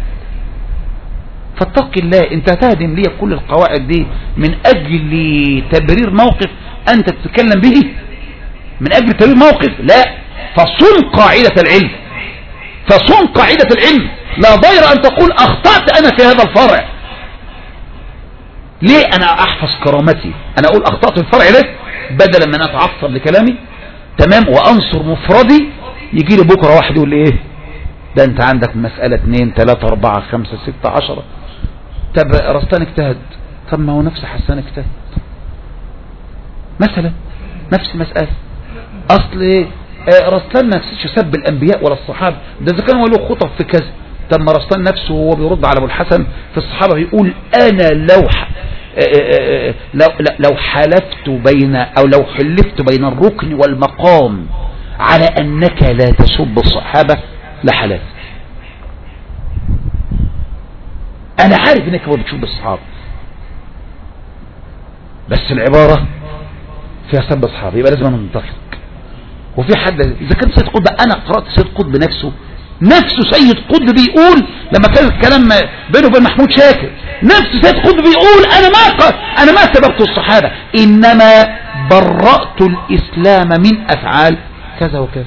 فاتق الله. انت تهدم لي كل القواعد دي من أجل تبرير موقف أنت تتكلم به، من أجل تبرير موقف؟ لا. فصن قاعدة العلم، فصن قاعدة العلم. لا ضير أن تقول أخطأت أنا في هذا الفرع. ليه أنا أحفظ كرامتي؟ أنا أقول أخطأت في الفرع ده بدلا من أتعصب لكلامي تمام وأنصر مفردي. يجي لي بكرة واحد يقول لي إيه ده أنت عندك مسألة اثنين ثلاثة أربعة خمسة ستة عشرة. طب رستان اجتهد، طب ما هو نفس حسان اجتهد مثلا، نفس مسألة. أصل إيه؟ رستان ما نفسش سب الأنبياء ولا الصحابة، ده إذا كانوا له خطب في كذا. طب ما رستان نفسه وهو بيرد على أبو الحسن في الصحابة بيقول أنا لو ح... لو لو حلفت بين أو لو حلفت بين الركن والمقام على أنك لا تسب الصحابة لحلفت. أنا عارف أنك هو بتسب الصحابة، بس العبارة فيها سب الصحابة، يبقى لازم ننتفق. وفي حد إذا كان سيد قطب، أنا قرأت سيد قطب نفسه نفسه سيد قطب بيقول لما كان الكلام بينه وبين محمود شاكر، نفسه سيد قطب بيقول أنا ما أنا ما سببت الصحابة، إنما برأت الإسلام من أفعال كذا وكذا.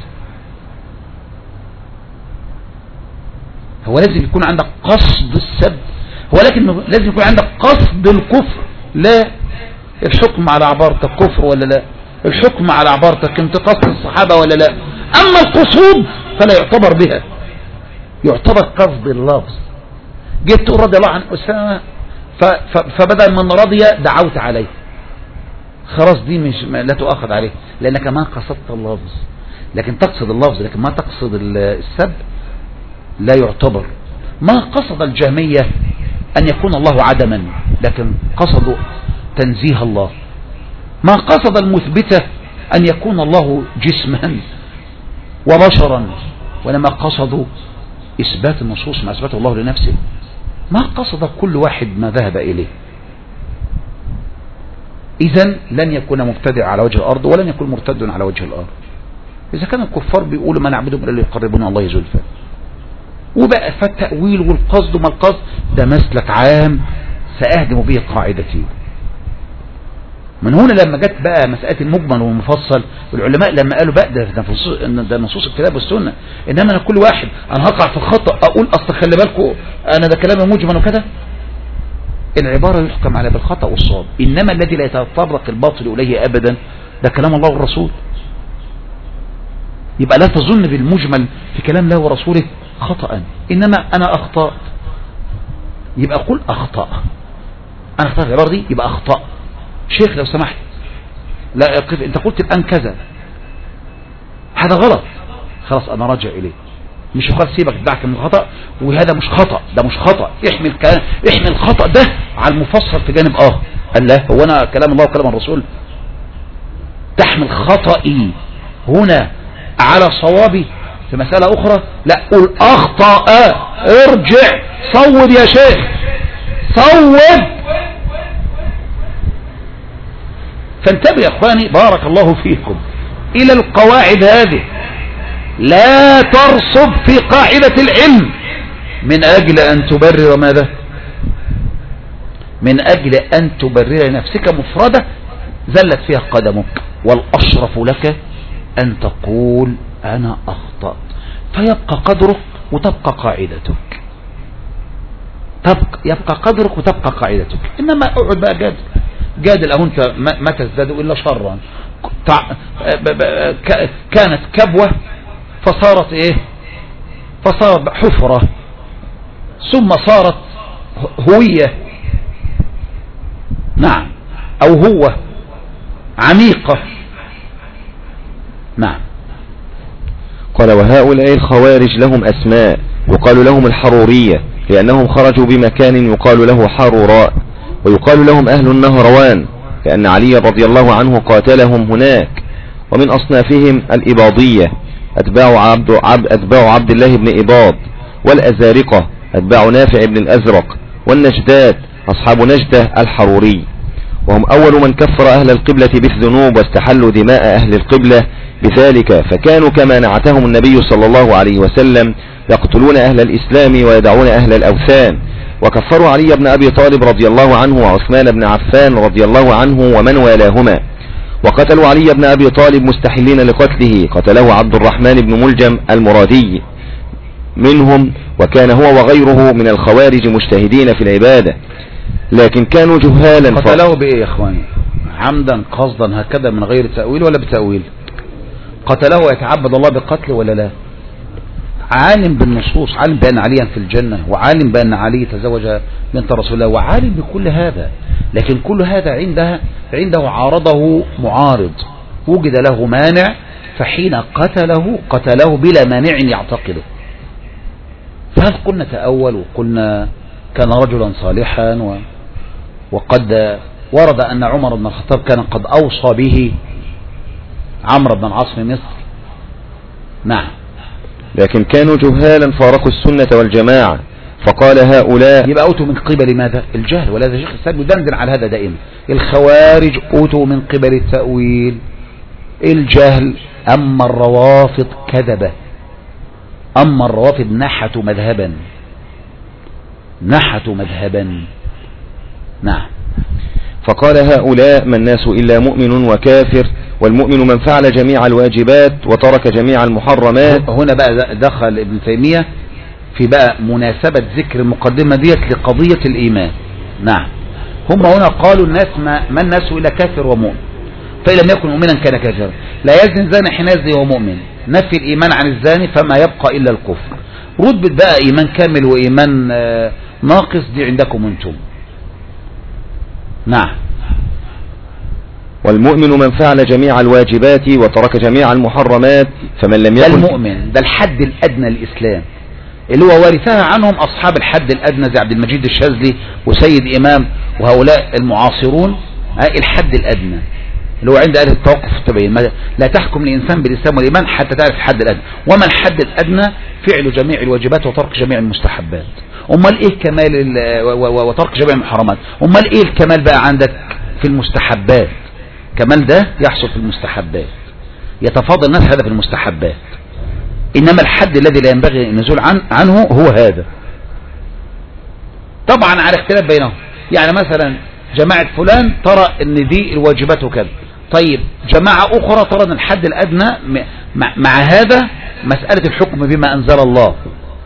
هو لازم يكون عندك قصد السب، ولكن لازم يكون عندك قصد الكفر لا، الحكم على عبارتك كفر ولا لا؟ الحكم على عبارتك انتقاص الصحابة ولا لا؟ أما القصود فلا يعتبر بها، يعتبر قصد اللفظ. جيت تقول رضي الله عن أسامة فبدل من رضي دعوت عليه، خلاص دي مش لا تؤخذ عليه لأنك ما قصدت اللفظ، لكن تقصد اللفظ لكن ما تقصد السب لا يعتبر. ما قصد الجهمية أن يكون الله عدما لكن قصدوا تنزيه الله. ما قصد المثبتة أن يكون الله جسما وبشرا، ولما قصدوا إثبات النصوص ما أثبته الله لنفسه. ما قصد كل واحد ما ذهب إليه. إذن لن يكون مبتدع على وجه الأرض ولن يكون مرتد على وجه الأرض. إذا كان الكفار بيقولوا ما نعبدهم إلا ليقربونا الله زلفى، وبقى فالتأويل والقصد وما القصد ده مسلك عام سأهدم به قاعدتي. من هنا لما جت بقى مسألة المجمل والمفصل، والعلماء لما قالوا بقى ده ده نصوص الكتاب والسنة، إنما أنا كل واحد أنا هقع في الخطأ أقول أصل خلي بالكم أنا ده كلام مجمل وكذا، العبارة يحكم على بالخطأ والصواب، إنما الذي لا يتطرق الباطل إليه أبدا ده كلام الله والرسول. يبقى لا تظن بالمجمل في كلام الله ورسوله خطأ، إنما أنا أخطأ يبقى قل أخطأ، أنا أخطأ العبارة دي يبقى أخطأ. شيخ لو سمحت لا يقف أنت قلت الآن كذا هذا غلط، خلاص أنا راجع إليه، مش خلاص سيبك دعك من الخطأ وهذا مش خطأ ده مش خطأ، احمل كلام احمل الخطأ ده على المفصل في جانب آه قال لا هو أنا كلام الله وكلام الرسول تحمل خطئي هنا على صوابي في مسألة أخرى، لا قل أخطأ ارجع صوب يا شيخ صوب. فانتبه يا اخواني بارك الله فيكم الى القواعد هذه، لا ترصب في قاعدة العلم من اجل ان تبرر ماذا؟ من اجل ان تبرر نفسك مفردة زلت فيها قدمك، والاشرف لك ان تقول انا اخطأت، فيبقى قدرك وتبقى قاعدتك، تبقى يبقى قدرك وتبقى قاعدتك. انما اقعد بقى جادل جادل اهو انت ما تزداد الا شرا. كانت كبوة فصارت ايه؟ فصارت حفرة ثم صارت هوية، نعم، او هو عميقة، نعم. قال وهؤلاء الخوارج لهم اسماء يقال لهم الحرورية لانهم خرجوا بمكان يقال له حروراء، ويقال لهم أهل النهروان لأن علي رضي الله عنه قاتلهم هناك. ومن أصنافهم الإباضية أتباع عبد, عبد, أتباع عبد الله بن إباض، والأزارقة أتباع نافع بن الأزرق، والنجدات أصحاب نجدة الحروري، وهم أول من كفر أهل القبلة بالذنوب واستحلوا دماء أهل القبلة بذلك، فكانوا كما نعتهم النبي صلى الله عليه وسلم يقتلون أهل الإسلام ويدعون أهل الأوثان. وكفروا علي بن أبي طالب رضي الله عنه وعثمان بن عفان رضي الله عنه ومن والاهما، وقتلوا علي بن أبي طالب مستحلين لقتله، قتله عبد الرحمن بن ملجم المرادي منهم، وكان هو وغيره من الخوارج مجتهدين في العبادة لكن كانوا جهالا. قتلوه بإيه يا إخواني؟ عمدا قصدا هكذا من غير تأويل ولا بتأويل؟ قتلوه يتعبد الله بقتل ولا لا؟ عالم بالنصوص، عالم بأن عليا في الجنة، وعالم بأن علي تزوج بنت رسول الله، وعالم بكل هذا، لكن كل هذا عندها عنده عارضه معارض وجد له مانع، فحين قتله قتله بلا مانع يعتقده. فهل قلنا تأول وقلنا كان رجلا صالحا و... وقد ورد أن عمر بن الخطاب كان قد أوصى به عمرو بن العاص في مصر، نعم، لكن كانوا جهالا فارقوا السنة والجماعة، فقال هؤلاء يبقى أوتوا من قبل ماذا؟ الجهل. ولهذا شيخ الإسلام يدندن على هذا دائما، الخوارج أوتوا من قبل التأويل الجهل، أما الروافض كذبة، أما الروافض نحتوا مذهبا نحتوا مذهبا نعم. فقال هؤلاء ما الناس إلا مؤمن وكافر، والمؤمن من فعل جميع الواجبات وترك جميع المحرمات. هنا بقى دخل ابن تيمية في بقى مناسبة ذكر المقدمة ديت لقضية الإيمان، نعم. هم هنا قالوا الناس ما, ما الناس إلا كافر ومؤمن، فإن لم يكن مؤمنا كان كافرا. لا يزني زاني حين يزني وهو مؤمن، نفي الإيمان عن الزاني فما يبقى إلا الكفر. رتبة بقى إيمان كامل وإيمان ناقص دي عندكم أنتم. نعم. والمؤمن من فعل جميع الواجبات وترك جميع المحرمات فمن لم يكن. ده المؤمن ده الحد الأدنى للإسلام اللي هو وارثها عنهم أصحاب الحد الأدنى زي عبد المجيد الشاذلي وسيد إمام وهؤلاء المعاصرون. الحد الأدنى اللي هو عند أهل التوقف التبين، لا تحكم الإنسان بالإسلام والإيمان حتى تعرف الحد الأدنى. وما الحد الأدنى؟ فعل جميع الواجبات وترك جميع المستحبات. أمال إيه كمال وترك جميع المحرمات؟ أمال إيه الكمال بقى عندك في المستحبات؟ كمال ده يحصل في المستحبات، يتفاضل الناس هذا في المستحبات. إنما الحد الذي لا ينبغي النزول عن عنه هو هذا. طبعا على اختلاف بينهم، يعني مثلا جماعة فلان ترى ان دي الواجبات وكذا، طيب جماعة اخرى ترى ان الحد الادنى مع, مع هذا مسألة الحكم بما انزل الله،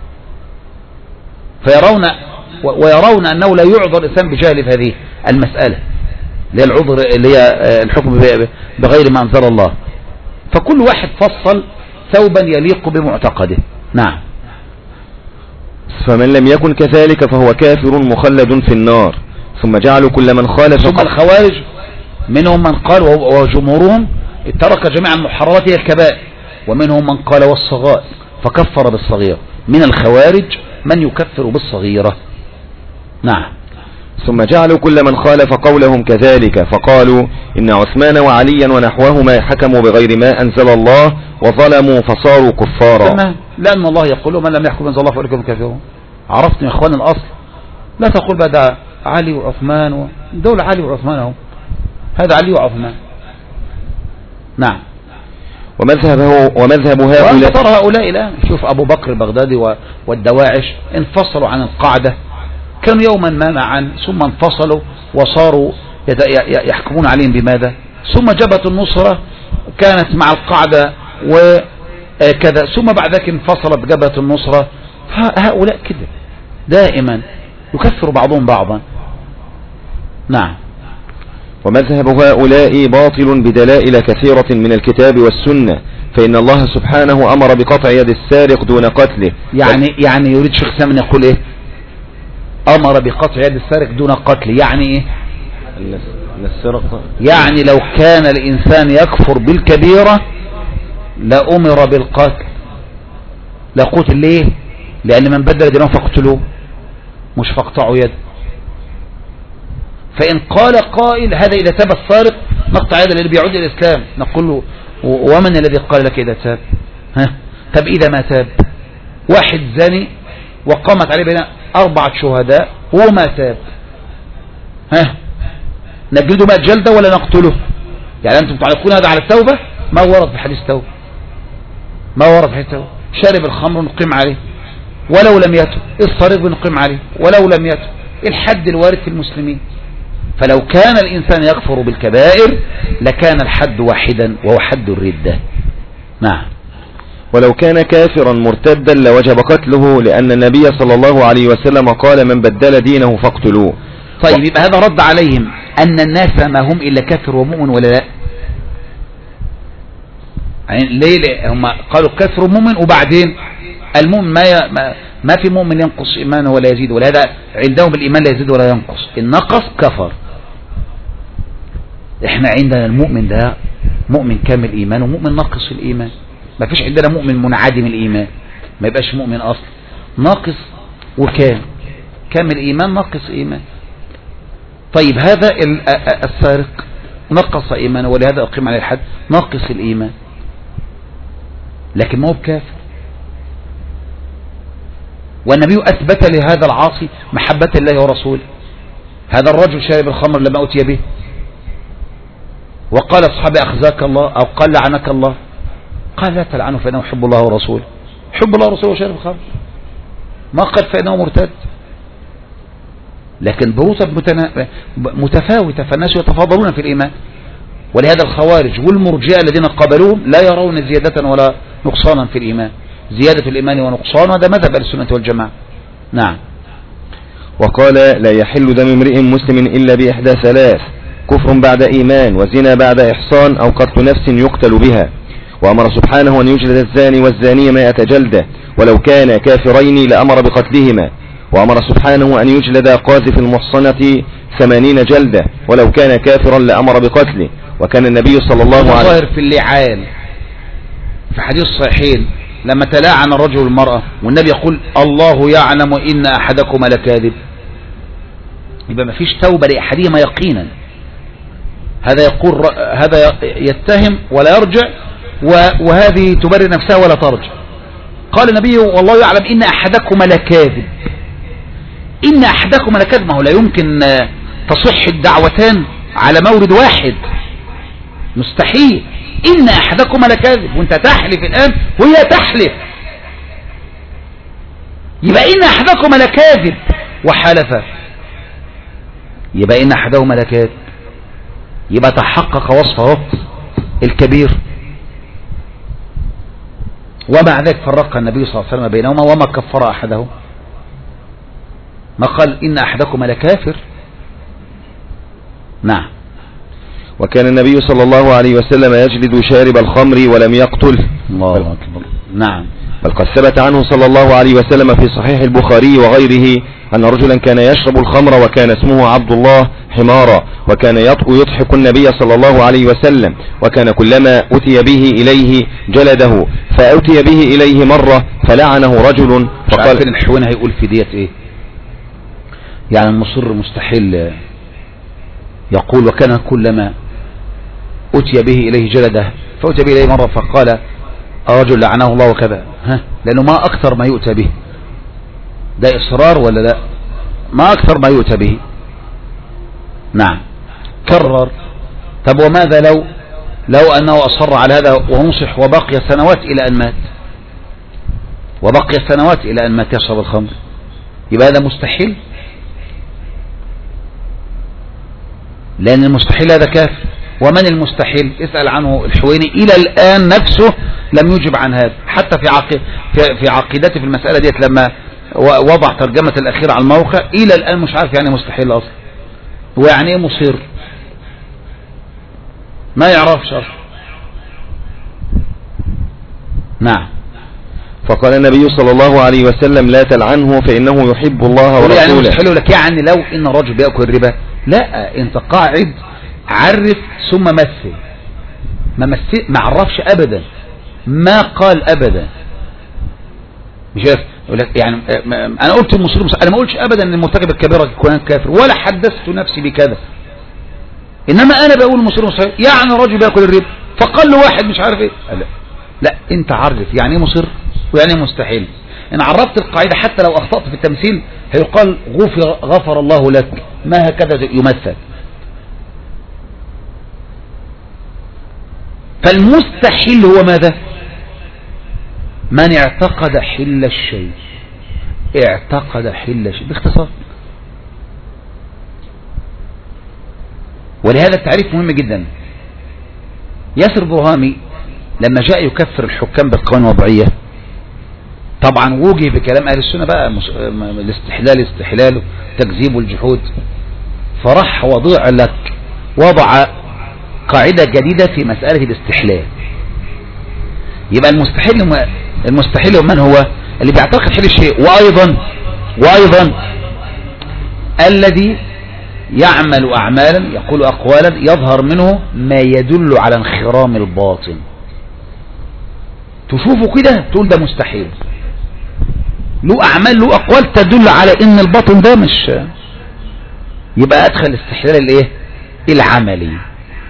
فيرون ويرون انه لا يعذر الانسان بجهل في هذه المسألة اللي هي العذر اللي هي الحكم بغير ما انزل الله. فكل واحد فصل ثوبا يليق بمعتقده. نعم. فمن لم يكن كذلك فهو كافر مخلد في النار. ثم جعلوا كل من خالف. ثم الخوارج منهم من قال وجمهورهم ترك جميع المحرمات هي الكبائر، ومنهم من قال والصغائر فكفر بالصغيرة. من الخوارج من يكفر بالصغيرة. نعم. ثم جعلوا كل من خالف قولهم كذلك، فقالوا إن عثمان وعليا ونحوهما حكموا بغير ما أنزل الله وظلموا فصاروا كفارا. تمام، لأن الله يقول من لم يحكم أنزل الله فأولئك هم الكافرون. عرفتم يا إخوان الأصل؟ لا تقول بقى ده علي وعثمان و... دول علي وعثمان اهو، هذا علي وعثمان. نعم. ومذهبه ومذهب هؤلاء ترى هؤلاء الآن شوف أبو بكر البغدادي والدواعش انفصلوا عن القاعدة، كانوا يوما ما معا ثم انفصلوا وصاروا يحكمون عليهم بماذا؟ ثم جبهة النصرة كانت مع القاعدة وكذا، ثم بعد ذلك انفصلت جبهة النصرة. هؤلاء كده دائما يكفر بعضهم بعضا. نعم. ومذهب هؤلاء باطل بدلائل كثيرة من الكتاب والسنة، فإن الله سبحانه أمر بقطع يد السارق دون قتله. يعني يعني يريد شيخ سامن يقول إيه؟ أمر بقطع يد السارق دون قتله، يعني إيه؟ يعني لو كان الإنسان يكفر بالكبيرة لأمر بالقتل لقتل. ليه؟ لأن من بدل دينه فاقتلوه مش فاقطعوا يد. فإن قال قائل هذا إذا تاب السارق نقطع يد اللي بيعود الإسلام، نقول له ومن الذي قال لك إذا تاب؟ ها؟ طب إذا ما تاب واحد زاني وقامت عليه بين أربعة شهداء وما تاب، ها نجلده مئة جلدة ولا نقتله؟ يعني أنتم تعلقون هذا على التوبة؟ ما ورد في حديث توبة، ما ورد في حديث توبة. شارب الخمر نقيم عليه ولو لم يتب، السارق بنقيم عليه ولو لم يتب، الحد الوارد في المسلمين. فلو كان الإنسان يكفر بالكبائر لكان الحد واحدا وهو حد الردة. نعم. ولو كان كافرا مرتدا لوجب قتله، لأن النبي صلى الله عليه وسلم قال من بدل دينه فاقتلوه. طيب يبقى هذا رد عليهم أن الناس ما هم إلا كافر ومؤمن ولا لا؟ يعني ليه هم قالوا كافر ومؤمن وبعدين المؤمن ما ي... ما في مؤمن ينقص إيمانه ولا يزيد، ولا هذا عندهم الإيمان لا يزيد ولا ينقص، إن نقص كفر. احنا عندنا المؤمن ده مؤمن كامل إيمان ومؤمن ناقص الإيمان. ما فيش عندنا مؤمن منعدم الإيمان، ما يبقاش مؤمن أصلا، ناقص وكامل، كامل إيمان ناقص إيمان. طيب هذا السارق نقص إيمانه ولهذا أقيم عليه الحد، ناقص الإيمان لكن ما هو بكافر. والنبي أثبت لهذا العاصي محبة الله ورسوله. هذا الرجل شارب الخمر لما أتي به وقال أصحابي أخزاك الله أو قال لعنك الله، قال لا تلعنه فإنه يحب الله ورسوله. حب الله ورسوله وشارب الخمر، ما قال فإنه مرتد. لكن برتب متفاوتة فالناس يتفاضلون في الإيمان. ولهذا الخوارج والمرجئة الذين قبلوهم لا يرون زيادة ولا نقصانا في الإيمان، زيادة الإيمان ونقصان، هذا مذهب السنة والجماعة. نعم. وقال لا يحل دم امرئ مسلم إلا بإحدى ثلاث: كفر بعد إيمان، وزنا بعد إحصان، أو قتل نفس يقتل بها. وأمر سبحانه أن يجلد الزاني والزانية مائة جلدة ولو كان كافرين لأمر بقتلهما. وأمر سبحانه أن يجلد قاذف المحصنة ثمانين جلدة ولو كان كافرا لأمر بقتله. وكان النبي صلى الله عليه وسلم ظاهر في اللعان في حديث صحيحين لما تلاعن الرجل والمرأة والنبي يقول الله يعلم إن أحدكم لكاذب، يبقى ما فيش توبة لأحدهما يقينا. هذا يقول هذا يتهم ولا يرجع، وهذه تبرر نفسها ولا ترجع. قال النبي والله يعلم إن أحدكم لكاذب. إن أحدكم لكاذب، ما هو لا يمكن تصح الدعوتان على مورد واحد، مستحيل. إن أحدكم لكاذب، وانت تحلف الآن وهي تحلف، يبقى إن أحدكم لكاذب وحلف، يبقى إن أحدهما لكاذب، يبقى تحقق وصفه الكبير. ومع ذلك فرق النبي صلى الله عليه وسلم بينهما وما كفر أحدهم، ما قال إن أحدكم لكافر. نعم. وكان النبي صلى الله عليه وسلم يجلد شارب الخمر ولم يقتل. الله أكبر. نعم. بل قد ثبت عنه صلى الله عليه وسلم في صحيح البخاري وغيره أن رجلا كان يشرب الخمر وكان اسمه عبد الله حمارا، وكان يضحك النبي صلى الله عليه وسلم، وكان كلما أتي به إليه جلده، فأتي به إليه مرة فلعنه رجل فقال إن الحوين هيقول في ديت إيه؟ يعني المصر مستحيل يقول وكان كلما أتي به إليه جلده، فأتي به إليه مرة فقال رجل لعنه الله وكذا، ها، لأنه ما أكثر ما يؤتى به، ده إصرار ولا لا؟ ما أكثر ما يؤتى به. نعم. كرر. طب وماذا لو لو أنه أصر على هذا ونصح وبقي سنوات إلى أن مات، وبقي سنوات إلى أن مات يشرب الخمر، يبقى هذا مستحيل، لأن المستحيل هذا كافر. ومن المستحيل؟ اسأل عنه الحويني، إلى الآن نفسه لم يجب عن هذا، حتى في عقي... في... في عقيدته في المسألة ديت لما وضع ترجمة الأخير على الموقع إلى الآن مش عارف يعني مستحيل أصلا، ويعني إيه مصير، ما يعرفش أصلا. نعم. فقال النبي صلى الله عليه وسلم لا تلعنه فإنه يحب الله ورسوله. يعني مستحيل لك، يعني لو إن الرجل بيأكل الربا، لا، أنت قاعد عرف ثم مثل، ما مثل ما عرفش أبدا، ما قال أبدا، مش عارف يعني. أنا قلت المسلم، أنا ما قلتش أبدا أن المرتكب الكبيرة يكون كافر، ولا حدثت نفسي بكذا، إنما أنا بقول المسلم صحيح، يعني الرجل بيأكل الربا فقال له واحد مش عارف إيه، لا لا، أنت عرف يعني إيه مصر ويعني إيه مستحيل. إن عرفت القاعدة حتى لو أخطأت في التمثيل هيقال غفر, غفر الله لك، ما هكذا يمثل. فالمستحيل هو ماذا؟ من اعتقد حل الشيء، اعتقد حل الشيء باختصار. ولهذا التعريف مهم جدا. ياسر برهامي لما جاء يكفر الحكام بالقوانين الوضعية، طبعا وجه بكلام أهل السنة بقى، الاستحلال استحلال تكذيب والجحود، فرح وضع لك وضع قاعدة جديدة في مسألة الاستحلال. يبقى المستحيل المستحيل من هو؟ اللي بيعتقد حل الشيء، وأيضا وأيضا الذي يعمل أعمالا يقول أقوالا يظهر منه ما يدل على انخرام الباطن، تشوفه كده تقول ده مستحيل، له أعمال له أقوال تدل على إن الباطن ده مش، يبقى أدخل الاستحلال الإيه؟ العملي،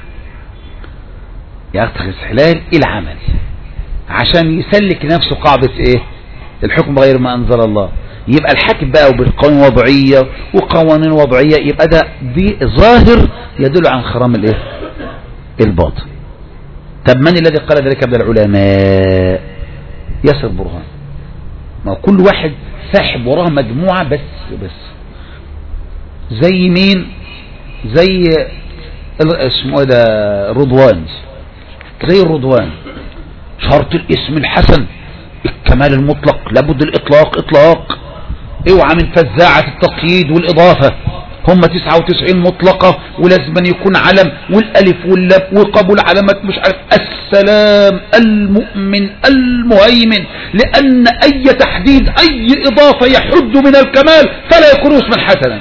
يدخل الاستحلال العملي عشان يسلك نفسه قاعدة إيه؟ الحكم بغير ما أنزل الله. يبقى الحاكم بقى وبالقوانين وضعية وقوانين وضعية، يبقى ده دي ظاهر يدل عن انخرام الإيه؟ الباطن. طب من الذي قال ذلك من العلماء؟ ياسر برهان. ما كل واحد ساحب وراه مجموعة بس بس زي مين؟ زي اسمه ده رضوان، زي الرضوان، شرط الاسم الحسن الكمال المطلق، لابد الإطلاق إطلاق، اوعى من فزاعة التقييد والإضافة. هم تسعة وتسعين مطلقة ولازم يكون علم والألف واللام وقبول علامات مش عارف السلام المؤمن المهيمن، لأن أي تحديد أي إضافة يحد من الكمال فلا يكون اسما حسنا.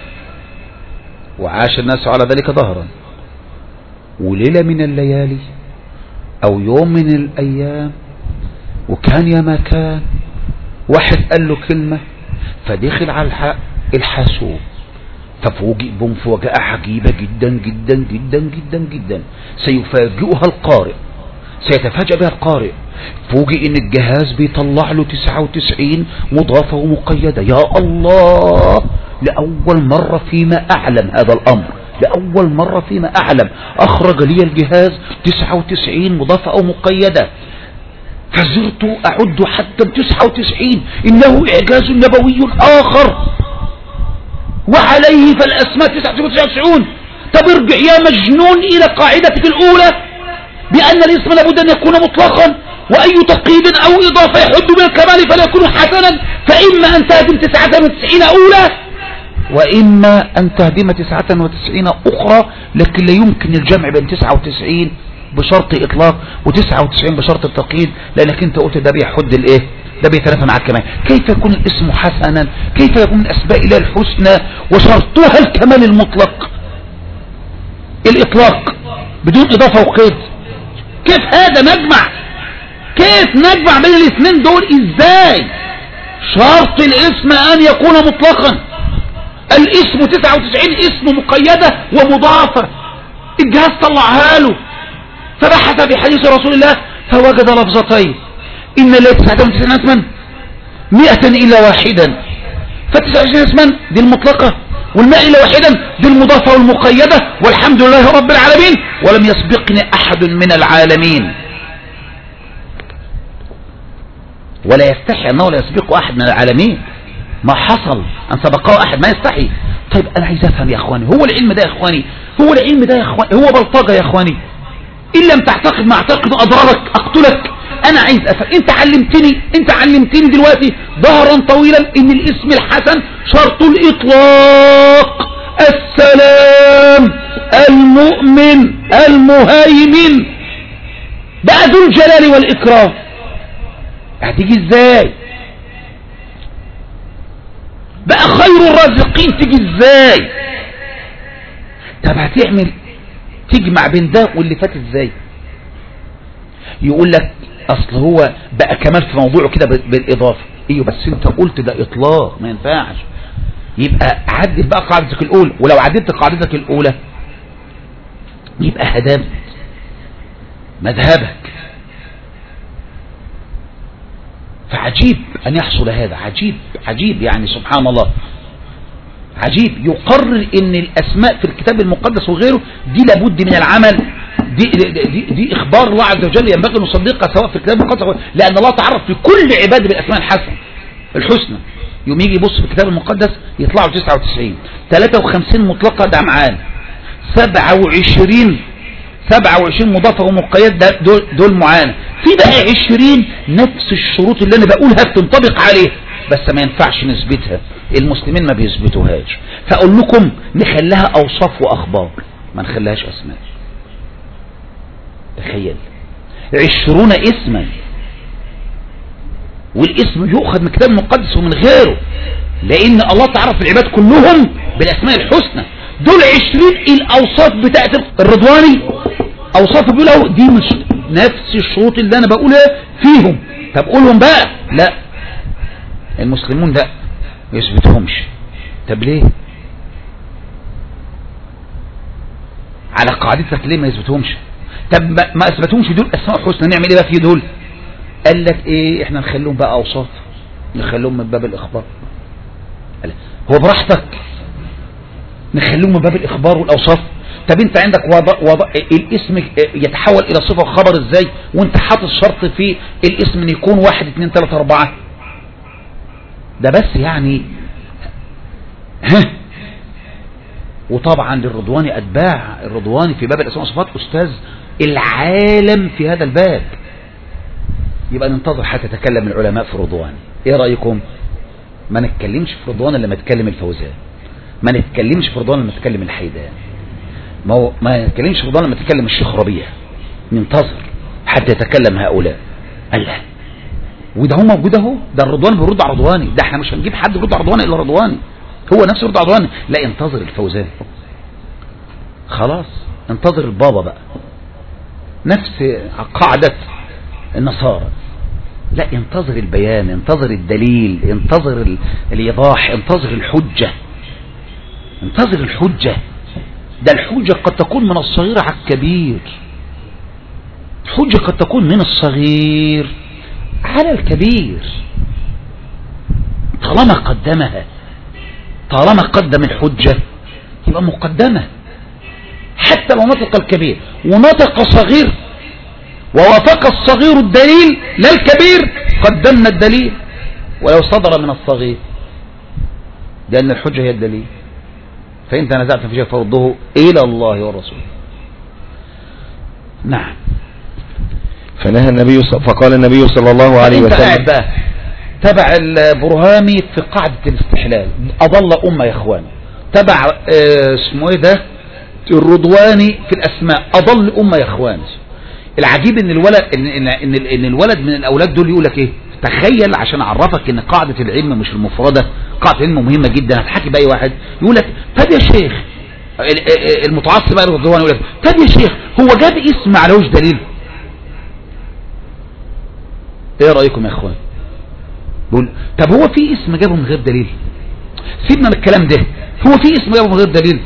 وعاش الناس على ذلك ظهرا. وليلة من الليالي أو يوم من الأيام وكان يا ما كان واحد قال له كلمة فدخل على الحاسوب ففوجئ بمفاجأة عجيبة جدا جدا جدا جدا جدا سيفاجئها القارئ، سيتفاجأ بها القارئ. فوجئ ان الجهاز بيطلع له تسعة وتسعين مضافة ومقيدة. يا الله، لأول مرة فيما أعلم هذا الأمر، لأول مرة فيما أعلم أخرج لي الجهاز تسعة وتسعين مضافة أو مقيدة. فزرت أعد حتى تسعة وتسعين، إنه إعجاز نبوي آخر، وعليه فالأسماء تسعة وتسعون. طب ارجع يا مجنون إلى قاعدتك الأولى بأن الاسم لابد أن يكون مطلقا، وأي تقييد أو إضافة يحد من الكمال فلا يكون حسنا، فإما أن تهدم تسعة وتسعين أولى وإما أن تهدم تسعة وتسعين أخرى، لكن لا يمكن الجمع بين تسعة وتسعين بشرط إطلاق وتسعة وتسعين بشرط التقييد، لأنك أنت قلت ده بيحد الإيه؟ ده بيتنافى مع الكمال. كيف يكون الاسم حسنا؟ كيف يكون من أسماء الله الحسنى وشرطها الكمال المطلق الإطلاق بدون إضافة وقيد؟ كيف هذا نجمع؟ كيف نجمع بين الاثنين دول؟ إزاي؟ شرط الاسم أن يكون مطلقا. الاسم تسعة وتسعين اسم مقيدة ومضافة، الجهاز طلعها له فبحث في حديث رسول الله فوجد لفظتين: إن لا تسعة وتسعين اسما مئة إلا واحدا. فتسعة وتسعين اسما دي المطلقة، والمئة إلا واحدا دي المضافة والمقيدة، والحمد لله رب العالمين ولم يسبقني أحد من العالمين. ولا يستحي أنه لا يسبق أحد من العالمين، ما حصل أن سبقه أحد، ما يستحي. طيب أنا عايز أفهم يا أخواني، هو العلم ده يا أخواني، هو العلم ده يا أخواني هو بلطجة يا أخواني؟ إن لم تعتقد ما أعتقد أضررك أقتلك. أنا عايز أفهم، أنت علمتني أنت علمتني دلوقتي ظهرا طويلا إن الاسم الحسن شرط الإطلاق السلام المؤمن المهيمن بقى ذو الجلال والإكرام. هتيجي إزاي؟ بقى خير الرازقين تيجي إزاي؟ طب هتعمل تجمع بين ده واللي فات إزاي؟ يقول لك اصل هو بقى كمال في موضوعه كده بالاضافه. ايوه بس انت قلت ده اطلاق ما ينفعش. يبقى عدل بقى قاعدتك الاولى، ولو عدلت قاعدتك الاولى يبقى هدمت مذهبك. فعجيب ان يحصل هذا، عجيب عجيب يعني سبحان الله، عجيب. يقرر ان الاسماء في الكتاب المقدس وغيره دي لابد من العمل، دي, دي, دي اخبار الله عز وجل ينبغي ان نصدقها سواء في الكتاب المقدس، لان الله تعرف في كل عباده بالاسماء الحسنه الحسنى. يوم يجي يبص في الكتاب المقدس يطلعوا تسعة وتسعين، ثلاثة وخمسين مطلقه ده معانا، سبعة وعشرين سبعة وعشرين مضافه ومقيد دول, دول معانا، في بقى عشرين نفس الشروط اللي انا بقولها بتنطبق عليه بس ما ينفعش نثبتها، المسلمين ما بيثبتوهاش. فاقول لكم نخليها اوصاف واخبار ما نخليهاش اسماء. تخيل عشرون اسما، والاسم يؤخذ من الكتاب المقدس ومن غيره، لان الله تعرف العباد كلهم بالاسماء الحسنى. دول عشرين الاوصاف بتاعت الرضواني، اوصاف بيقولوا دي مش نفس الشروط اللي انا بقولها فيهم. طب قولهم بقى. لا، المسلمون لا ما يثبتهمش. طب ليه؟ على قاعدتك ليه ما يثبتهمش؟ طب ما اثبتهمش دول اسماء حسنى، نعمل ايه بقى في دول؟ قال لك ايه، احنا نخليهم بقى اوصاف، نخليهم من باب الاخبار. هو براحتك نخليهم من باب الاخبار والاوصاف. طب انت عندك وضع وضع الاسم يتحول الى صفه وخبر ازاي وانت حاطط شرط في الاسم ان يكون واحد اثنين ثلاثة اربعة؟ ده بس يعني ها. وطبعا للرضواني اتباع، الرضواني في باب الاسماء والصفات استاذ العالم في هذا الباب. يبقى ننتظر حتى يتكلم العلماء في الرضواني. ايه رايكم؟ ما نتكلمش في رضوان لما تكلم الفوزان، ما نتكلمش في رضوان لما تكلم الحيدان، ما, هو ما نتكلمش في رضوان لما تكلم الشيخ ربيع. ننتظر حتى يتكلم هؤلاء. الله، وده هو موجود اهو، ده الرضوان بيرد على رضواني، ده احنا مش هنجيب حد يرد على رضواني الا رضواني، هو نفسه يرد على رضواني. لا، انتظر الفوزان، خلاص انتظر البابا بقى، نفس قاعدة النصارى. لا، انتظر البيان، انتظر الدليل، انتظر الإيضاح، انتظر الحجة، انتظر الحجة. ده الحجة قد تكون من الصغير على الكبير، الحجة قد تكون من الصغير على الكبير، طالما قدمها، طالما قدم الحجة يبقى مقدمة. حتى لو نطق الكبير ونطق صغير ووافق الصغير الدليل لا الكبير، قدمنا الدليل ولو صدر من الصغير، لأن الحجة هي الدليل. فإن تنازعتم في شيء فرده إلى الله والرسول. نعم. فنهى النبي فقال النبي صلى الله عليه وسلم. قاعد بقى تبع البرهامي في قاعدة الاستحلال، أضل أمة يا إخوان. تبع اسمه ايه ده الرضواني في الأسماء، أضل أمة يا إخوان. العجيب ان الولد ان, إن, إن, إن الولد من الأولاد دول يقول لك ايه، تخيل عشان أعرفك ان قاعدة العلم مش المفردة، قاعدة العلم مهمة جدا. هتحكي بأي واحد يقول لك طب يا شيخ، المتعصب بقى الرضواني يقول لك طب يا شيخ هو جاب اسم ما عليهوش دليل. ايه رأيكم يا اخوان؟ بقول طب هو في اسم جابه من غير دليل؟ سيبنا من الكلام ده، هو في اسم جابه من غير دليل؟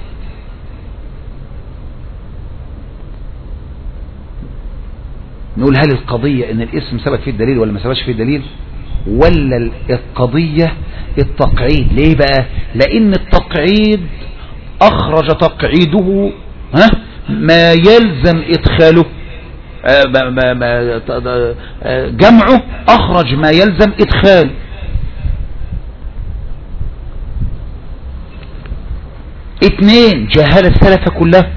نقول هل القضية ان الاسم ثبت فيه الدليل ولا ما ثبتش فيه الدليل، ولا القضية التقعيد؟ ليه بقى؟ لان التقعيد اخرج تقعيده ها ما يلزم ادخاله، جمعه اخرج ما يلزم ادخاله. اثنين، جهل السلف كلها.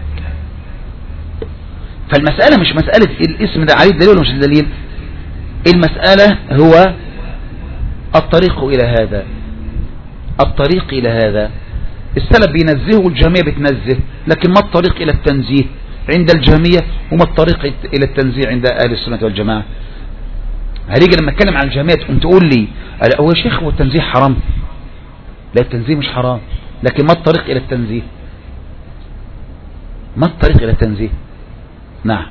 فالمسألة مش مسألة الاسم ده عليه الدليل ولا مش الدليل، المسألة هو الطريق إلى هذا، الطريق إلى هذا. السلف بينزهه والجهمية بتنزه، لكن ما الطريق إلى التنزيه عند الجهمية وما الطريق إلى التنزيه عند أهل السنة والجماعة؟ هريجي لما اتكلم عن الجهمية تقوم تقول لي هو يا شيخ هو التنزيه حرام؟ لا، التنزيه مش حرام، لكن ما الطريق إلى التنزيه؟ ما الطريق إلى التنزيه؟ نعم.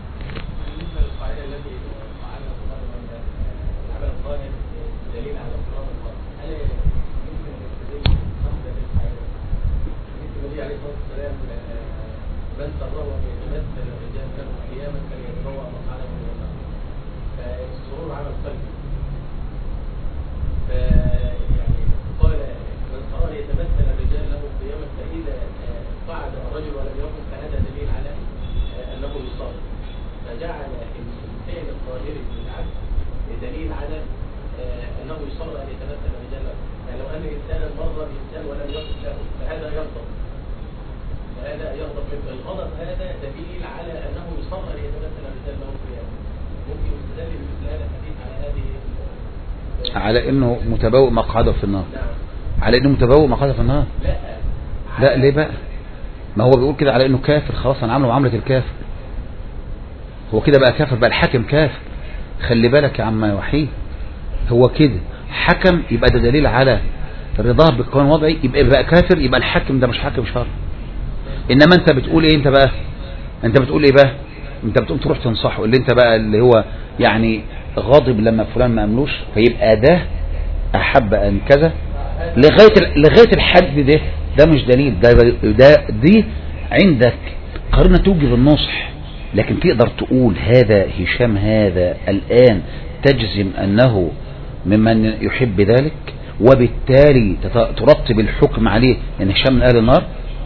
على انه متبوء مقعده في النار، على انه متبوء مقعده في النار. لا ليه بقى؟ ما هو بيقول كده على انه كافر، خلاص انا عامله معامله الكافر، هو كده بقى كافر، بقى الحاكم كافر. خلي بالك يا عم وحيد، هو كده حكم يبقى ده دليل على رضاه بالقانون الوضعي، يبقى بقى كافر، يبقى الحاكم ده مش حاكم شرعي. انما انت بتقول ايه انت بقى؟ انت بتقول ايه بقى؟ انت بتقوم تروح تنصحه، اللي انت بقى اللي هو يعني غاضب لما فلان ما املوش، فيبقى ده احب ان كذا لغايه لغايه الحد ده، ده مش دليل، ده ده دي عندك قرينه توجب النصح، لكن تقدر تقول هذا هشام هذا الان تجزم انه ممن يحب ذلك، وبالتالي ترتب الحكم عليه ان هشام من اهل النار؟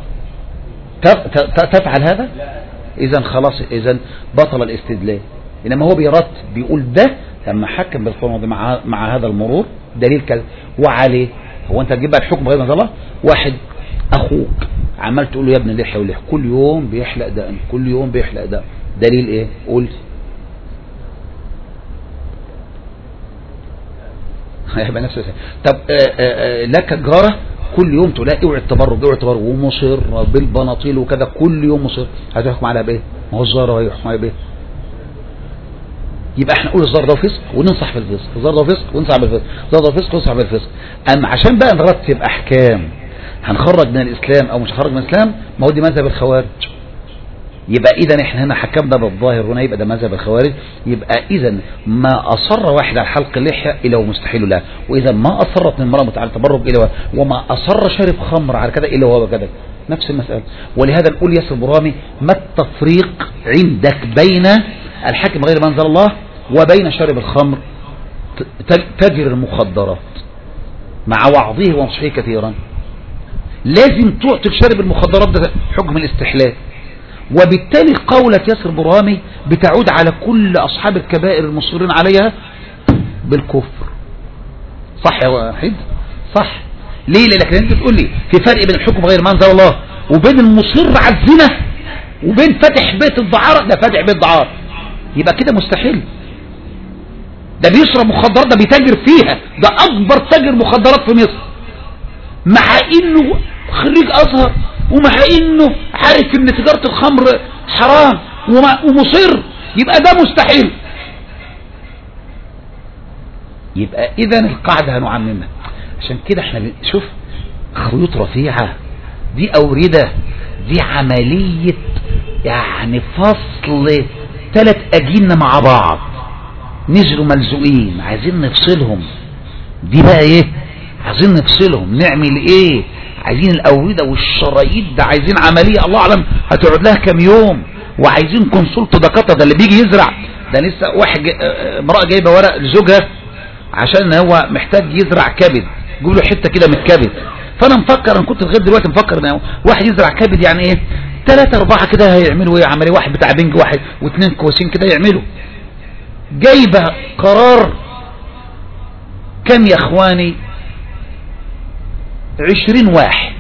تفعل هذا؟ اذا خلاص، اذا بطل الاستدلال. انما هو بيرتب بيقول ده لما حكم بالقانون مع مع هذا المرور دليل كذا وعليه. هو انت تجيب بقى الحكم غير نظام؟ واحد اخوك عمال تقول له يا ابني لحيه ولحيه، كل يوم بيحلق دقن، كل يوم بيحلق دقن، دليل ايه؟ قول. هيبقى نفس الشيء. طب آآ آآ لك جارة كل يوم تلاقي اوعي التبرج اوعي التبرج ومصر بالبناطيل وكذا كل يوم مصر، هتحكم على بايه؟ ما هو الزار هيحكم على بايه؟ يبقى احنا نقول الزار ده فسق وننصح بالفسق، الزار ده فسق وننصح بالفسق، الزار ده فسق وننصح بالفسق. اما عشان بقى نرتب احكام هنخرج من الاسلام او مش هنخرج من الاسلام، ما هو دي مذهب الخوارج. يبقى اذا احنا هنا حكمنا بالظاهر هنا، يبقى ده مذهب الخوارج. يبقى اذا ما اصر واحد على حلق اللحيه الا ومستحيل له، واذا ما اصرت المراه على التبرج الا وما اصر شارب خمر على كذا الا وهو كذا، نفس المساله. ولهذا نقول ياسر برامي ما التفريق عندك بين الحاكم غير ما انزل الله وبين شارب الخمر تاجر المخدرات مع وعظه ونصحه كثيرا؟ لازم تعطي شارب المخدرات ده حكم الاستحلال، وبالتالي قولة ياسر برامي بتعود على كل أصحاب الكبائر المصرين عليها بالكفر. صح يا وحيد؟ صح. ليه؟ لكن انت تقول لي في فرق بين الحكم غير ما انزل الله وبين المصر على الزنا وبين فتح بيت الدعارة. ده فتح بيت دعارة يبقى كده مستحيل. ده بيشرب مخدرات، ده بيتاجر فيها، ده أكبر تاجر مخدرات في مصر، مع إنه خريج أزهر ومع إنه عارف إن تجارة الخمر حرام ومصر، يبقى ده مستحيل. يبقى إذا القاعدة هنعممها. عشان كده احنا شوف خيوط رفيعة دي أوردة، دي عملية يعني فصل ثلاث أجنة مع بعض نزلوا ملزوقين عايزين نفصلهم. دي بقى ايه؟ عايزين نفصلهم. نعمل ايه؟ عايزين الأوردة والشرايط ده عايزين عملية الله أعلم هتقعد لها كام يوم، وعايزين كونسولت دكاتره. ده اللي بيجي يزرع ده لسه واحد امرأة جايبة ورق لزوجها عشان هو محتاج يزرع كبد، جيب له حتة كده من الكبد. فانا مفكر انا كنت لغايه دلوقتي مفكر ان واحد يزرع كبد يعني ايه؟ ثلاثة أربعة كده هيعملوا ايه عملية، واحد بتاع بنج واحد واثنين كويسين كده يعملوا. جايبه قرار كم يا اخواني؟ عشرين واحد،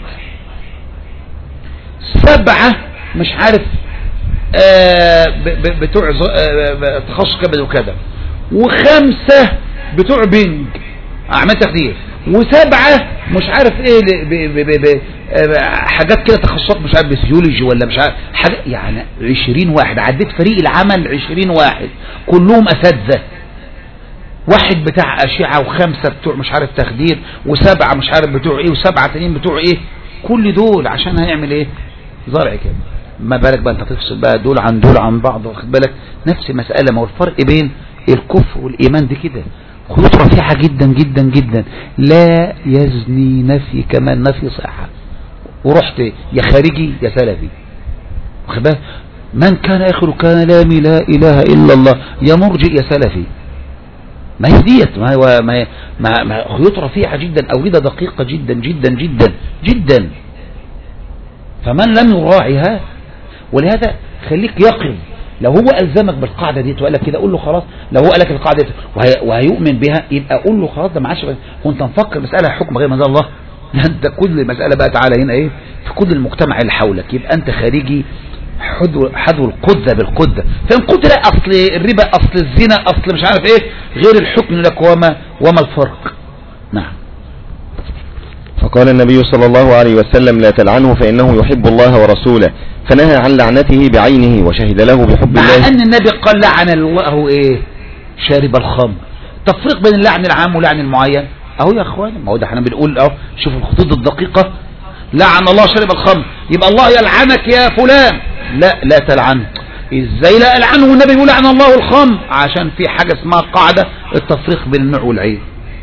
سبعة مش عارف آه بتوع آه تخصص كبد وكذا، وخمسة بتوع بنج اعمال تخدير، وسبعة مش عارف ايه ب ب ب ب حاجات كده تخصصات مش عارف بسيولوجي ولا مش عارف حاجة. يعني عشرين واحد، عديت فريق العمل عشرين واحد كلهم اساتذة، واحد بتاع اشعة وخمسة بتوع مش عارف تخدير وسبعة مش عارف بتوع ايه وسبعة تانيين بتوع ايه. كل دول عشان هيعمل ايه؟ زرع كده. ما بالك بقى انت تفصل بقى دول عن دول عن بعض، واخد بالك؟ نفس المسألة. ما هو الفرق بين الكفر والايمان دي كده خيوط رفيعة جدا جدا جدا. لا يزني نفي كمان نفي صحة. ورحت يا خارجي يا سلفي، واخد بالك؟ من كان اخر كلامي لا اله الا الله يا مرجئ يا سلفي. ما هي ديت ما هو ما, ما, ما خيوط رفيعة جدا، أوردة دقيقة جدا جدا جدا جدا. فمن لم يراعيها، ولهذا خليك يقظ. لو هو ألزمك بالقاعدة دي وقال لك كده قول له خلاص. لو هو قال لك القاعدة دي وهي وهيؤمن بها يبقى قول له خلاص. ده ما عادش وانت مفكر مسألة حكم غير ما انزل الله. انت كل مسألة بقى تعالى هنا ايه في كل المجتمع اللي حولك، يبقى انت خارجي حذو حذو القدة بالقدة. فإن قلت لا أصل الربا أصل الزنا أصل مش عارف إيه غير الحكم لك وما وما الفرق. نعم. فقال النبي صلى الله عليه وسلم لا تلعنه فإنه يحب الله ورسوله، فنهى عن لعنته بعينه وشهد له بحب الله. مع أن النبي قال لعن الله إيه؟ شارب الخمر. تفريق بين اللعن العام واللعن المعين أهو يا أخوان. ما هو ده احنا بنقول أهو شوف الخطوط الدقيقة. لعن الله شارب الخمر يبقى الله يلعنك يا فلان. لا لا تلعنه. ازاي لا العنه والنبي يقول لعن الله الخمر؟ عشان في حاجة اسمها قاعدة التفريق بين النوع والعين.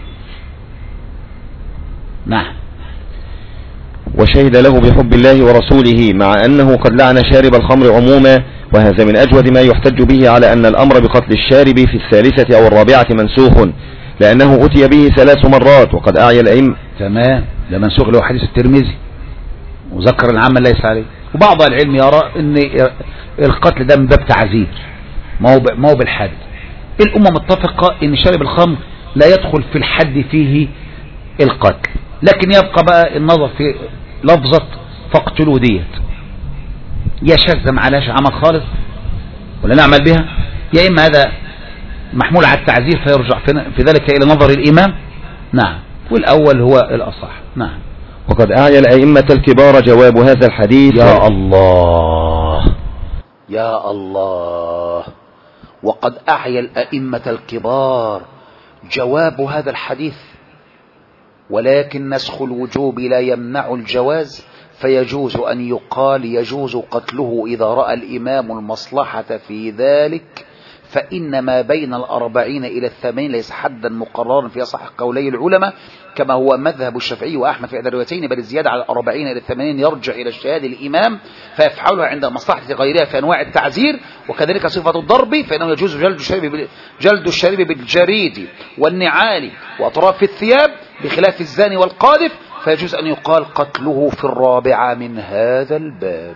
نعم. وشهد له بحب الله ورسوله، مع أنه قد لعن شارب الخمر عموما، وهذا من أجود ما يحتج به على أن الأمر بقتل الشارب في الثالثة أو الرابعة منسوخ، لأنه أتي به ثلاث مرات وقد أعيا الأئمة. تمام. ده منسوخ له حديث الترمذي وذكر العمل ليس عليه. وبعض العلم يرى ان القتل ده من باب تعزير ما هو ما هو بالحد. الأمة متفقة ان شارب الخمر لا يدخل في الحد فيه القتل، لكن يبقى بقى النظر في لفظة فاقتلوا ديت يا شاذة ما عليهاش عمل خالص ولا نعمل بها، يا إما هذا محمول على التعزير فيرجع في ذلك إلى نظر الإمام نعم، والأول هو الأصح. نعم. وقد أعيا الأئمة الكبار جواب هذا الحديث. يا الله يا الله، وقد أعيا الأئمة الكبار جواب هذا الحديث، ولكن نسخ الوجوب لا يمنع الجواز، فيجوز أن يقال يجوز قتله إذا رأى الإمام المصلحة في ذلك، فإن ما بين الأربعين إلى الثمانين ليس حدا مقررا في أصح قولي العلماء، كما هو مذهب الشافعي وأحمد في إحدى الروايتين، بل الزيادة على الأربعين إلى الثمانين يرجع إلى اجتهاد الإمام فيفعلها عند مصلحة غيرها في أنواع التعزير، وكذلك صفة الضرب فإنه يجوز جلد الشارب جلد الشارب بالجريد والنعال وأطراف الثياب بخلاف الزاني والقاذف، فيجوز أن يقال قتله في الرابعة من هذا الباب.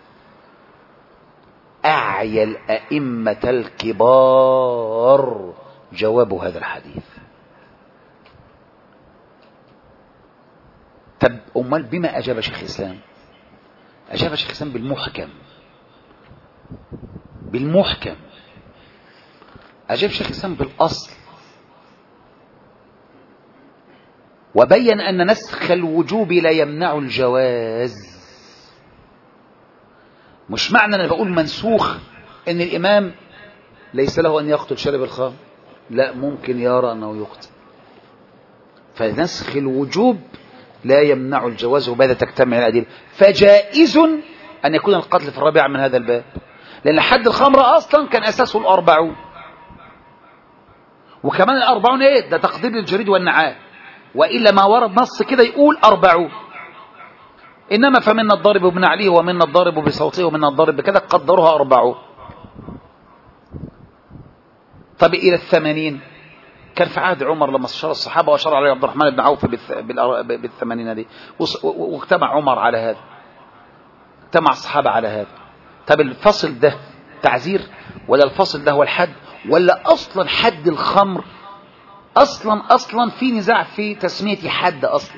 أعيا الأئمة الكبار جواب هذا الحديث. طب أمال بما أجاب شيخ الإسلام؟ أجاب شيخ الإسلام بالمحكم، بالمحكم أجاب شيخ الإسلام بالأصل، وبين أن نسخ الوجوب لا يمنع الجواز. مش معنى أنا بقول منسوخ أن الإمام ليس له أن يقتل شارب الخمر، لا، ممكن يرى أنه يقتل، فنسخ الوجوب لا يمنع الجواز، وبهذا تجتمع الأدلة، فجائز أن يكون القتل في الرابعة من هذا الباب، لأن حد الخمر أصلا كان أساسه الأربعون، وكمان الأربعون إيه ده تقدير للجريد والنعال، وإلا ما ورد نص كده يقول أربعون، إنما فمنا الضارب بنعله ومنا الضارب بصوته ومنا الضارب بكذا، قدرها أربعون. طب إلى الثمانين كان في عهد عمر لما استشار الصحابة وشرع عليه عبد الرحمن بن عوف بالثمانين دي، واجتمع عمر على هذا، اجتمع الصحابة على هذا. طب الفصل ده تعزير ولا الفصل ده هو الحد، ولا أصلا حد الخمر أصلا أصلا في نزاع في تسمية حد أصلا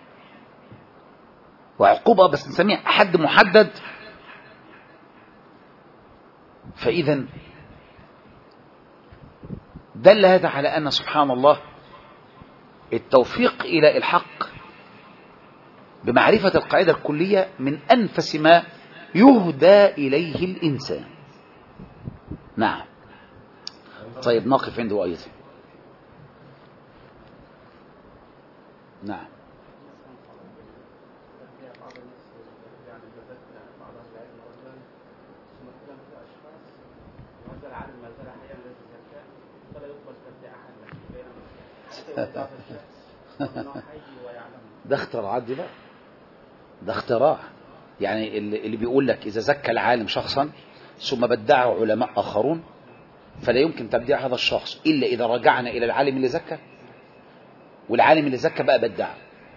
وعقوبة، بس نسميها حد محدد. فإذا دل هذا على أن سبحان الله التوفيق إلى الحق بمعرفة القاعدة الكلية من أنفس ما يهدى إليه الإنسان. نعم. طيب نقف عنده أيضا. نعم. ده اختراع دي بقى، ده اختراع. يعني اللي بيقول لك إذا زكى العالم شخصا ثم بدعه علماء آخرون فلا يمكن تبديع هذا الشخص إلا إذا رجعنا إلى العالم اللي زكى، والعالم اللي زكى بقى بدعه.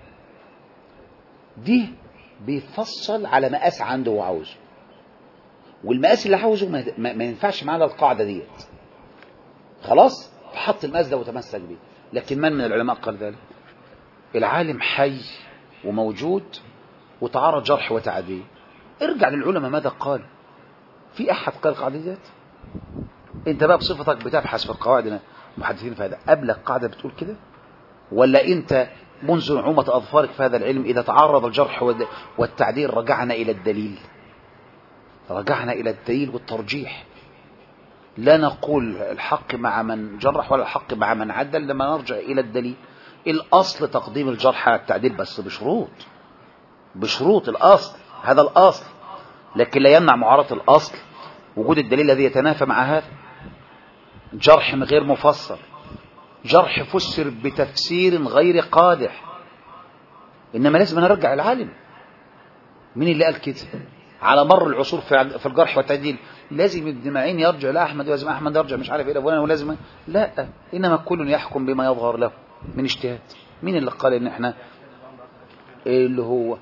دي بيفصل على مقاس عنده وعاوزه، والمقاس اللي عاوزه ما, ما ينفعش معنا القاعدة ديت، خلاص حط المقاس ده وتمسك بيه. لكن من من العلماء قال ذلك؟ العالم حي وموجود وتعارض جرح وتعديل، ارجع للعلماء ماذا قال. في احد قال القاعده ديت؟ انت بقى بصفتك بتبحث في القواعد المحدثين في هذا، قبلك قاعده بتقول كده؟ ولا انت منذ نعومه اظفارك في هذا العلم اذا تعرض الجرح والتعديل رجعنا الى الدليل، رجعنا الى الدليل والترجيح، لا نقول الحق مع من جرح ولا الحق مع من عدل، لما نرجع الى الدليل. الاصل تقديم الجرح على التعديل، بس بشروط، بشروط الأصل، هذا الأصل، لكن لا يمنع معارضة الأصل وجود الدليل الذي يتنافى مع هذا. جرح غير مفسر، جرح فسر بتفسير غير قادح، إنما لازم نرجع العالم. مين اللي قال كده؟ على مر العصور في الجرح والتعديل لازم ابن معين يرجع لأحمد، ولازم أحمد يرجع مش عارف إيه لفلان، ولازم لا، إنما كل يحكم بما يظهر له من اجتهاد. مين اللي قال إن إحنا إيه اللي هو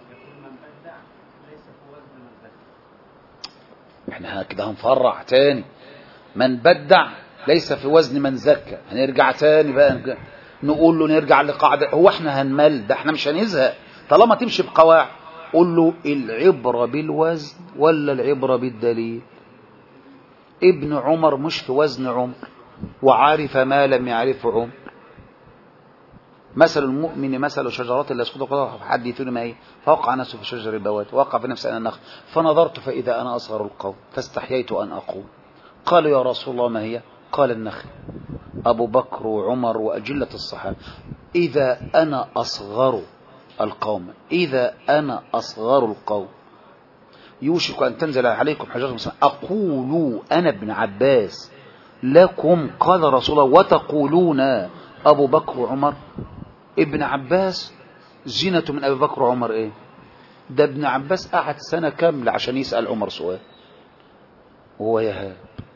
احنا كده هنفرع تاني؟ من بدع ليس في وزن من زكى، هنرجع تاني بقى نقول له نرجع لقاعدة. هو احنا هنمل ده؟ احنا مش هنزهق طالما تمشي بقواعد. قول له العبرة بالوزن ولا العبرة بالدليل؟ ابن عمر مش في وزن عمر وعارف ما لم يعرفه عمر، مثل المؤمن مثل شجرات لا يسقط قطعها فحدثوني ما هي، فوقع نفسه في شجر البوات ووقع في نفسي أنا النخل، فنظرت فإذا أنا أصغر القوم فاستحييت أن أقول. قالوا يا رسول الله ما هي؟ قال النخل. أبو بكر وعمر وأجلة الصحابة: إذا أنا أصغر القوم إذا أنا أصغر القوم يوشك أن تنزل عليكم حجارة من السماء أقول أنا ابن عباس لكم قال رسول الله وتقولون أبو بكر وعمر. ابن عباس زينة من أبي بكر وعمر إيه؟ ده ابن عباس قعد سنة كاملة عشان يسأل عمر سؤال وهو يهاب.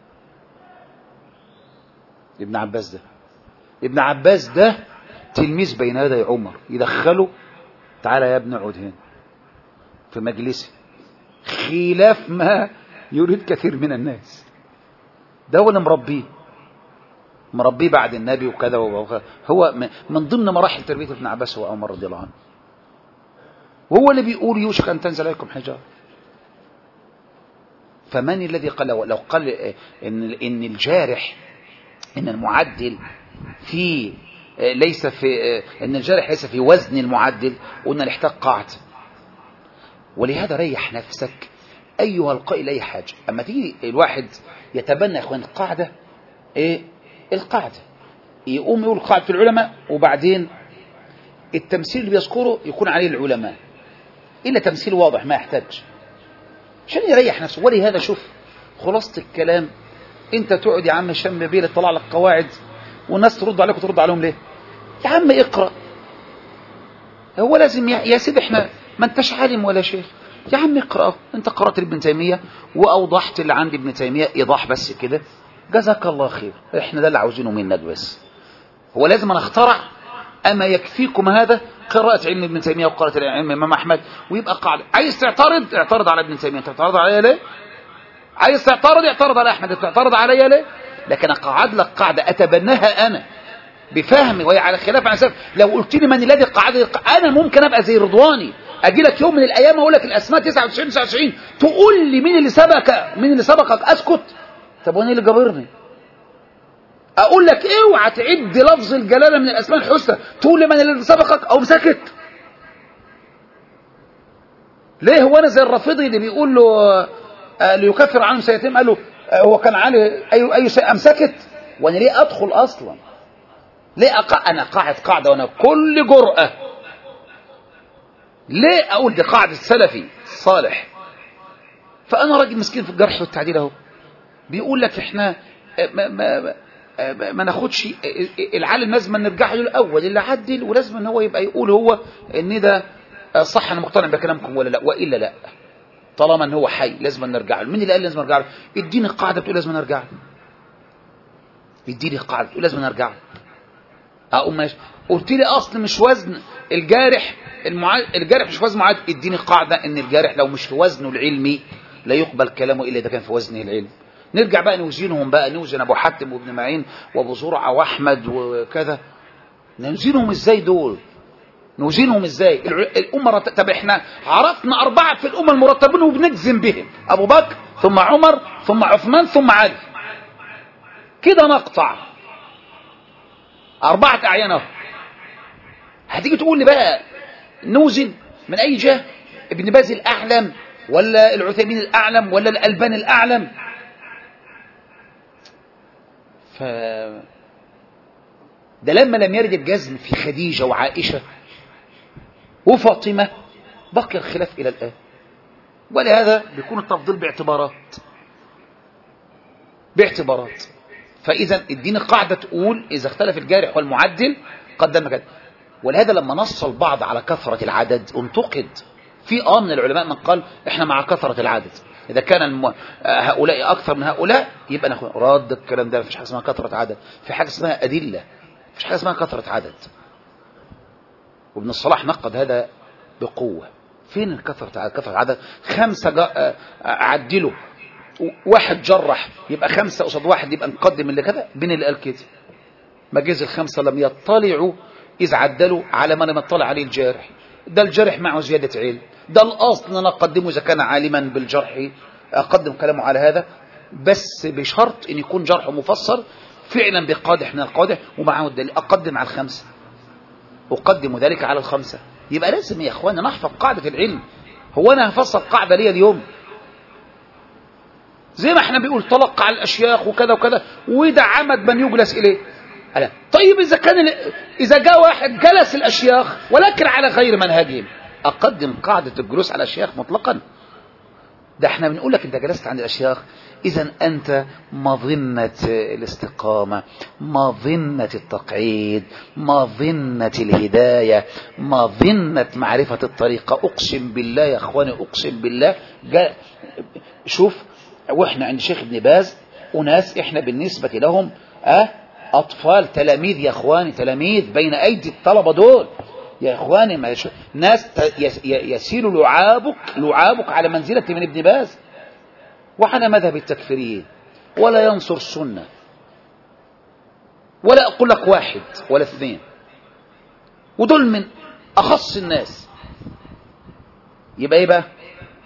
ابن عباس ده ابن عباس ده تلميذ بين يدي عمر، يدخله تعالى يا ابن اقعد هنا في مجلسي، خلاف ما يريد كثير من الناس. ده هو اللي مربيه مربيه بعد النبي وكذا، هو من ضمن مراحل تربية ابن عباس هو عمر رضي الله عنه، وهو اللي بيقول يوشك أن تنزل عليكم حجارة. فمن الذي قال لو قال إن إن الجارح إن المعدل في ليس في إن الجارح ليس في وزن المعدل، قلنا نحتاج قاعدة. ولهذا ريح نفسك أيها القائل أي حاجة. أما تيجي الواحد يتبنى يا إخوان القاعدة إيه القاعدة يقوم يقول قاعدة العلماء، وبعدين التمثيل اللي بيذكره يكون عليه العلماء إلا تمثيل واضح ما يحتاج عشان يريح نفسه. ولهذا شوف خلاصة الكلام، انت تقعد يا عم شم بيه تطلع لك قواعد والناس ترد عليك وترد عليهم ليه؟ يا عم اقرأ. هو لازم يا سيدي احنا ما انتش عالم ولا شيخ، يا عم اقرأ. انت قرأت ابن تيمية واوضحت اللي عند ابن تيمية ايضاح بس كده، جزاك الله خير، احنا ده اللي عاوزينه منك بس. هو لازم انا اخترع؟ اما يكفيكم هذا قراءة علم ابن تيمية وقراءة علم الامام احمد ويبقى قاعدة. عايز تعترض اعترض على ابن تيمية، تعترض عليا ليه؟ عايز تعترض اعترض على احمد، تعترض عليا ليه؟ لكن اقعد لك قاعدة اتبناها انا بفهمي وهي على خلاف عن سلف. لو قلت لي من الذي قعد انا ممكن ابقى زي رضواني، اجي لك يوم من الايام اقول لك الاسماء تسعة وتسعين تسعة وتسعين تقول لي مين اللي سبقك مين اللي سبقك اسكت. طب وانا اللي جابرني؟ اقول لك اوعى تعد لفظ الجلاله من الاسماء الحسنى تقول لي من اللي سبقك او سكت. ليه هو انا زي الرافضي اللي بيقول له آه ليكفر عنهم سيئاتهم، قال له آه هو كان عليه اي اي شيء ام سكت؟ وانا ليه ادخل اصلا؟ ليه أقع... انا قاعد قاعده وانا كل جرأة ليه اقول دي قاعده السلفي الصالح؟ فانا راجل مسكين في الجرح والتعديل اهو بيقول لك احنا ما, ما, ما ناخدش العالم، لازم نرجع له الاول اللي عدل، ولازم ان هو يبقى يقول هو ان ده صح انا مقتنع بكلامكم ولا لا، والا لا. طالما ان هو حي لازم نرجع له. مين اللي قال لازم نرجع له؟ اديني القاعده بتقول لازم نرجع له، اديني القاعده بتقول لازم نرجع له. اقوم ماشي قلت لي اصل مش وزن الجارح المع... الجارح مش وزن معاد، اديني قاعده ان الجارح لو مش في وزنه العلمي لا يقبل كلامه الا اذا كان في وزنه العلمي. نرجع بقى نوزنهم بقى، نوزن ابو حاتم وابن معين وابو زرعه واحمد وكذا، نوزنهم ازاي دول؟ نوزنهم ازاي؟ الامه رت... طب احنا عرفنا اربعه في الامه المرتبين وبنجزم بهم، ابو بكر ثم عمر ثم عثمان ثم علي، كده نقطع اربعه اعيان اهو. هتيجي تقول لي بقى نوزن من اي جهه؟ ابن باز الاعلم ولا العثيمين الاعلم ولا الالباني الاعلم؟ ف ده لما لم يرد الجزم في خديجة وعائشة وفاطمة بقي الخلاف إلى الآن. ولهذا بيكون التفضيل باعتبارات باعتبارات فإذا الدين القاعدة تقول إذا اختلف الجارح والمعدل قدم كذا. ولهذا لما نص البعض على كثرة العدد انتقد. في آه من العلماء من قال إحنا مع كثرة العدد، إذا كان الم... هؤلاء أكثر من هؤلاء يبقى ناخد رد الكلام ده. مفيش حاجة اسمها كثرة عدد، في حاجة اسمها أدلة، مفيش حاجة اسمها كثرة عدد. وابن الصلاح نقد هذا بقوة. فين كثرة عدد؟ كثرة عدد خمسة جا... عدلوا، واحد جرح يبقى خمسة قصاد واحد يبقى نقدم اللي كذا. بين اللي قال كده ما جاز الخمسة لم يطلعوا إذ عدلوا على ما لم يطلع عليه الجارح. ده الجارح معه زيادة علم، ده الأصل أنا أقدمه إذا كان عالما بالجرح أقدم كلامه على هذا، بس بشرط أن يكون جرحه مفسر فعلا بقادح من القادح ومعه الدليل. أقدم على الخمسة أقدم ذلك على الخمسة. يبقى لازم يا اخوانا نحفظ قاعدة العلم. هو انا هفصل قاعدة لي اليوم؟ زي ما احنا بيقول تلقى على الاشياخ وكذا وكذا، وده عمد من يجلس اليه. ألا طيب اذا كان اذا جاء واحد جلس الاشياخ ولكن على غير منهجهم، اقدم قاعدة الجلوس على الاشياخ مطلقا؟ ده احنا بنقول لك انت جلست عند الاشياخ، اذا انت مظنة الاستقامة، مظنة التقعيد، مظنة الهداية، مظنة معرفة الطريقة. اقسم بالله يا اخواني، اقسم بالله جاء شوف، واحنا عند شيخ ابن باز وناس احنا بالنسبة لهم اه اطفال، تلاميذ يا اخواني، تلاميذ بين ايدي الطلبة دول يا اخواني. ما يش... ناس يسيل لعابك لعابك على منزلة من ابن باز، وحنا مذهب التكفيريين، ولا ينصر السنة، ولا اقول لك واحد ولا اثنين، ودول من اخص الناس. يبقى ايه بقى؟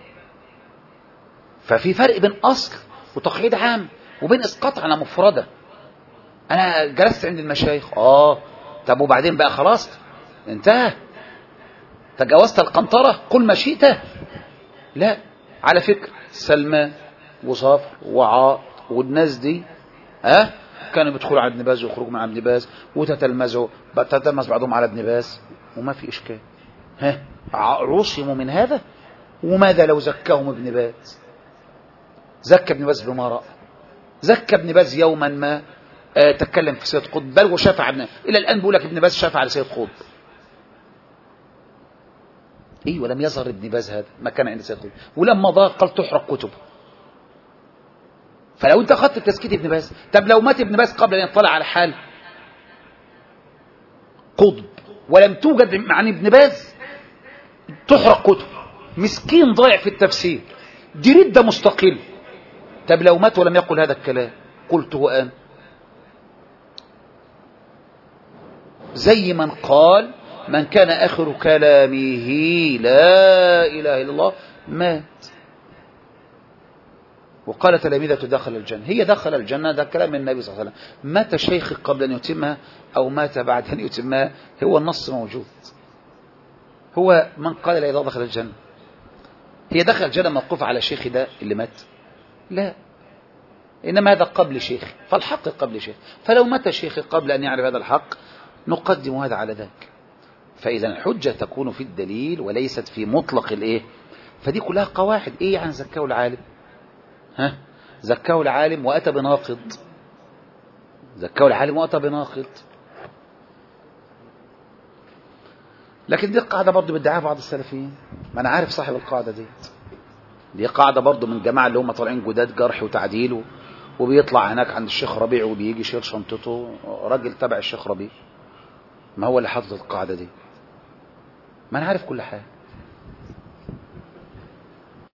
ففي فرق بين اصل وتقعيد عام وبين اسقاط على مفردة. انا جلست عند المشايخ، اه طب وبعدين بقى خلاص انتهى، تجاوزت القنطرة قل ما شئت؟ لا. على فكرة سلمان وصافر وعاط والناس دي ها أه؟ كانوا بيدخلوا على ابن باز ويخرجوا من ابن باز، وتتلمذوا تتلمذ بعضهم على ابن باز وما في اشكال. ها عصموا من هذا. وماذا لو زكاهم ابن باز؟ زكى ابن باز بما رأى، زكى ابن باز يوما ما آه تكلم في سيد قطب، بل وشفع ابن، الى الان بيقول لك ابن باز شفع على سيد قطب. ايه ولم يظهر ابن باز هذا ما كان عند سيد قطب، ولما ضاق قال تحرق كتبه. فلو انت اخذت تزكية ابن باز، طب لو مات ابن باز قبل ان يطلع على حال قطب ولم توجد مع ابن باز، تحرق كتبه. مسكين ضايع في التفسير، دي ردة مستقل. طب لو مات ولم يقل هذا الكلام قلته أنا، زي من قال من كان آخر كلامه لا إله إلا الله مات. وقال تلاميذة دخل الجنة، هي دخل الجنة، ده كلام النبي صلى الله عليه وسلم. مات شيخ قبل أن يتمها أو مات بعد أن يتمها، هو النص موجود. هو من قال لا إذا دخل الجنة، هي دخل الجنة موقوف على شيخ ده اللي مات؟ لا، إنما هذا قبل شيخ، فالحق قبل شيخ. فلو مات شيخ قبل أن يعرف هذا الحق نقدم هذا على ذاك. فإذا الحجة تكون في الدليل وليست في مطلق الإيه. فدي كلها قواعد. إيه يعني زكاه العالم؟ ها زكاه العالم وأتى بناقض، زكاه العالم وأتى بناقض. لكن دي قاعدة برضو بيدعيها بعض السلفيين، ما أنا عارف صاحب القاعدة دي دي قاعدة برضو من جماعة اللي هم طالعين جداد جرح وتعديل، وبيطلع هناك عند الشيخ ربيع وبيجي يشيل شنطته، راجل تبع الشيخ ربيع، ما هو اللي حاطط القاعدة دي. ما أنا عارف كل حاجة.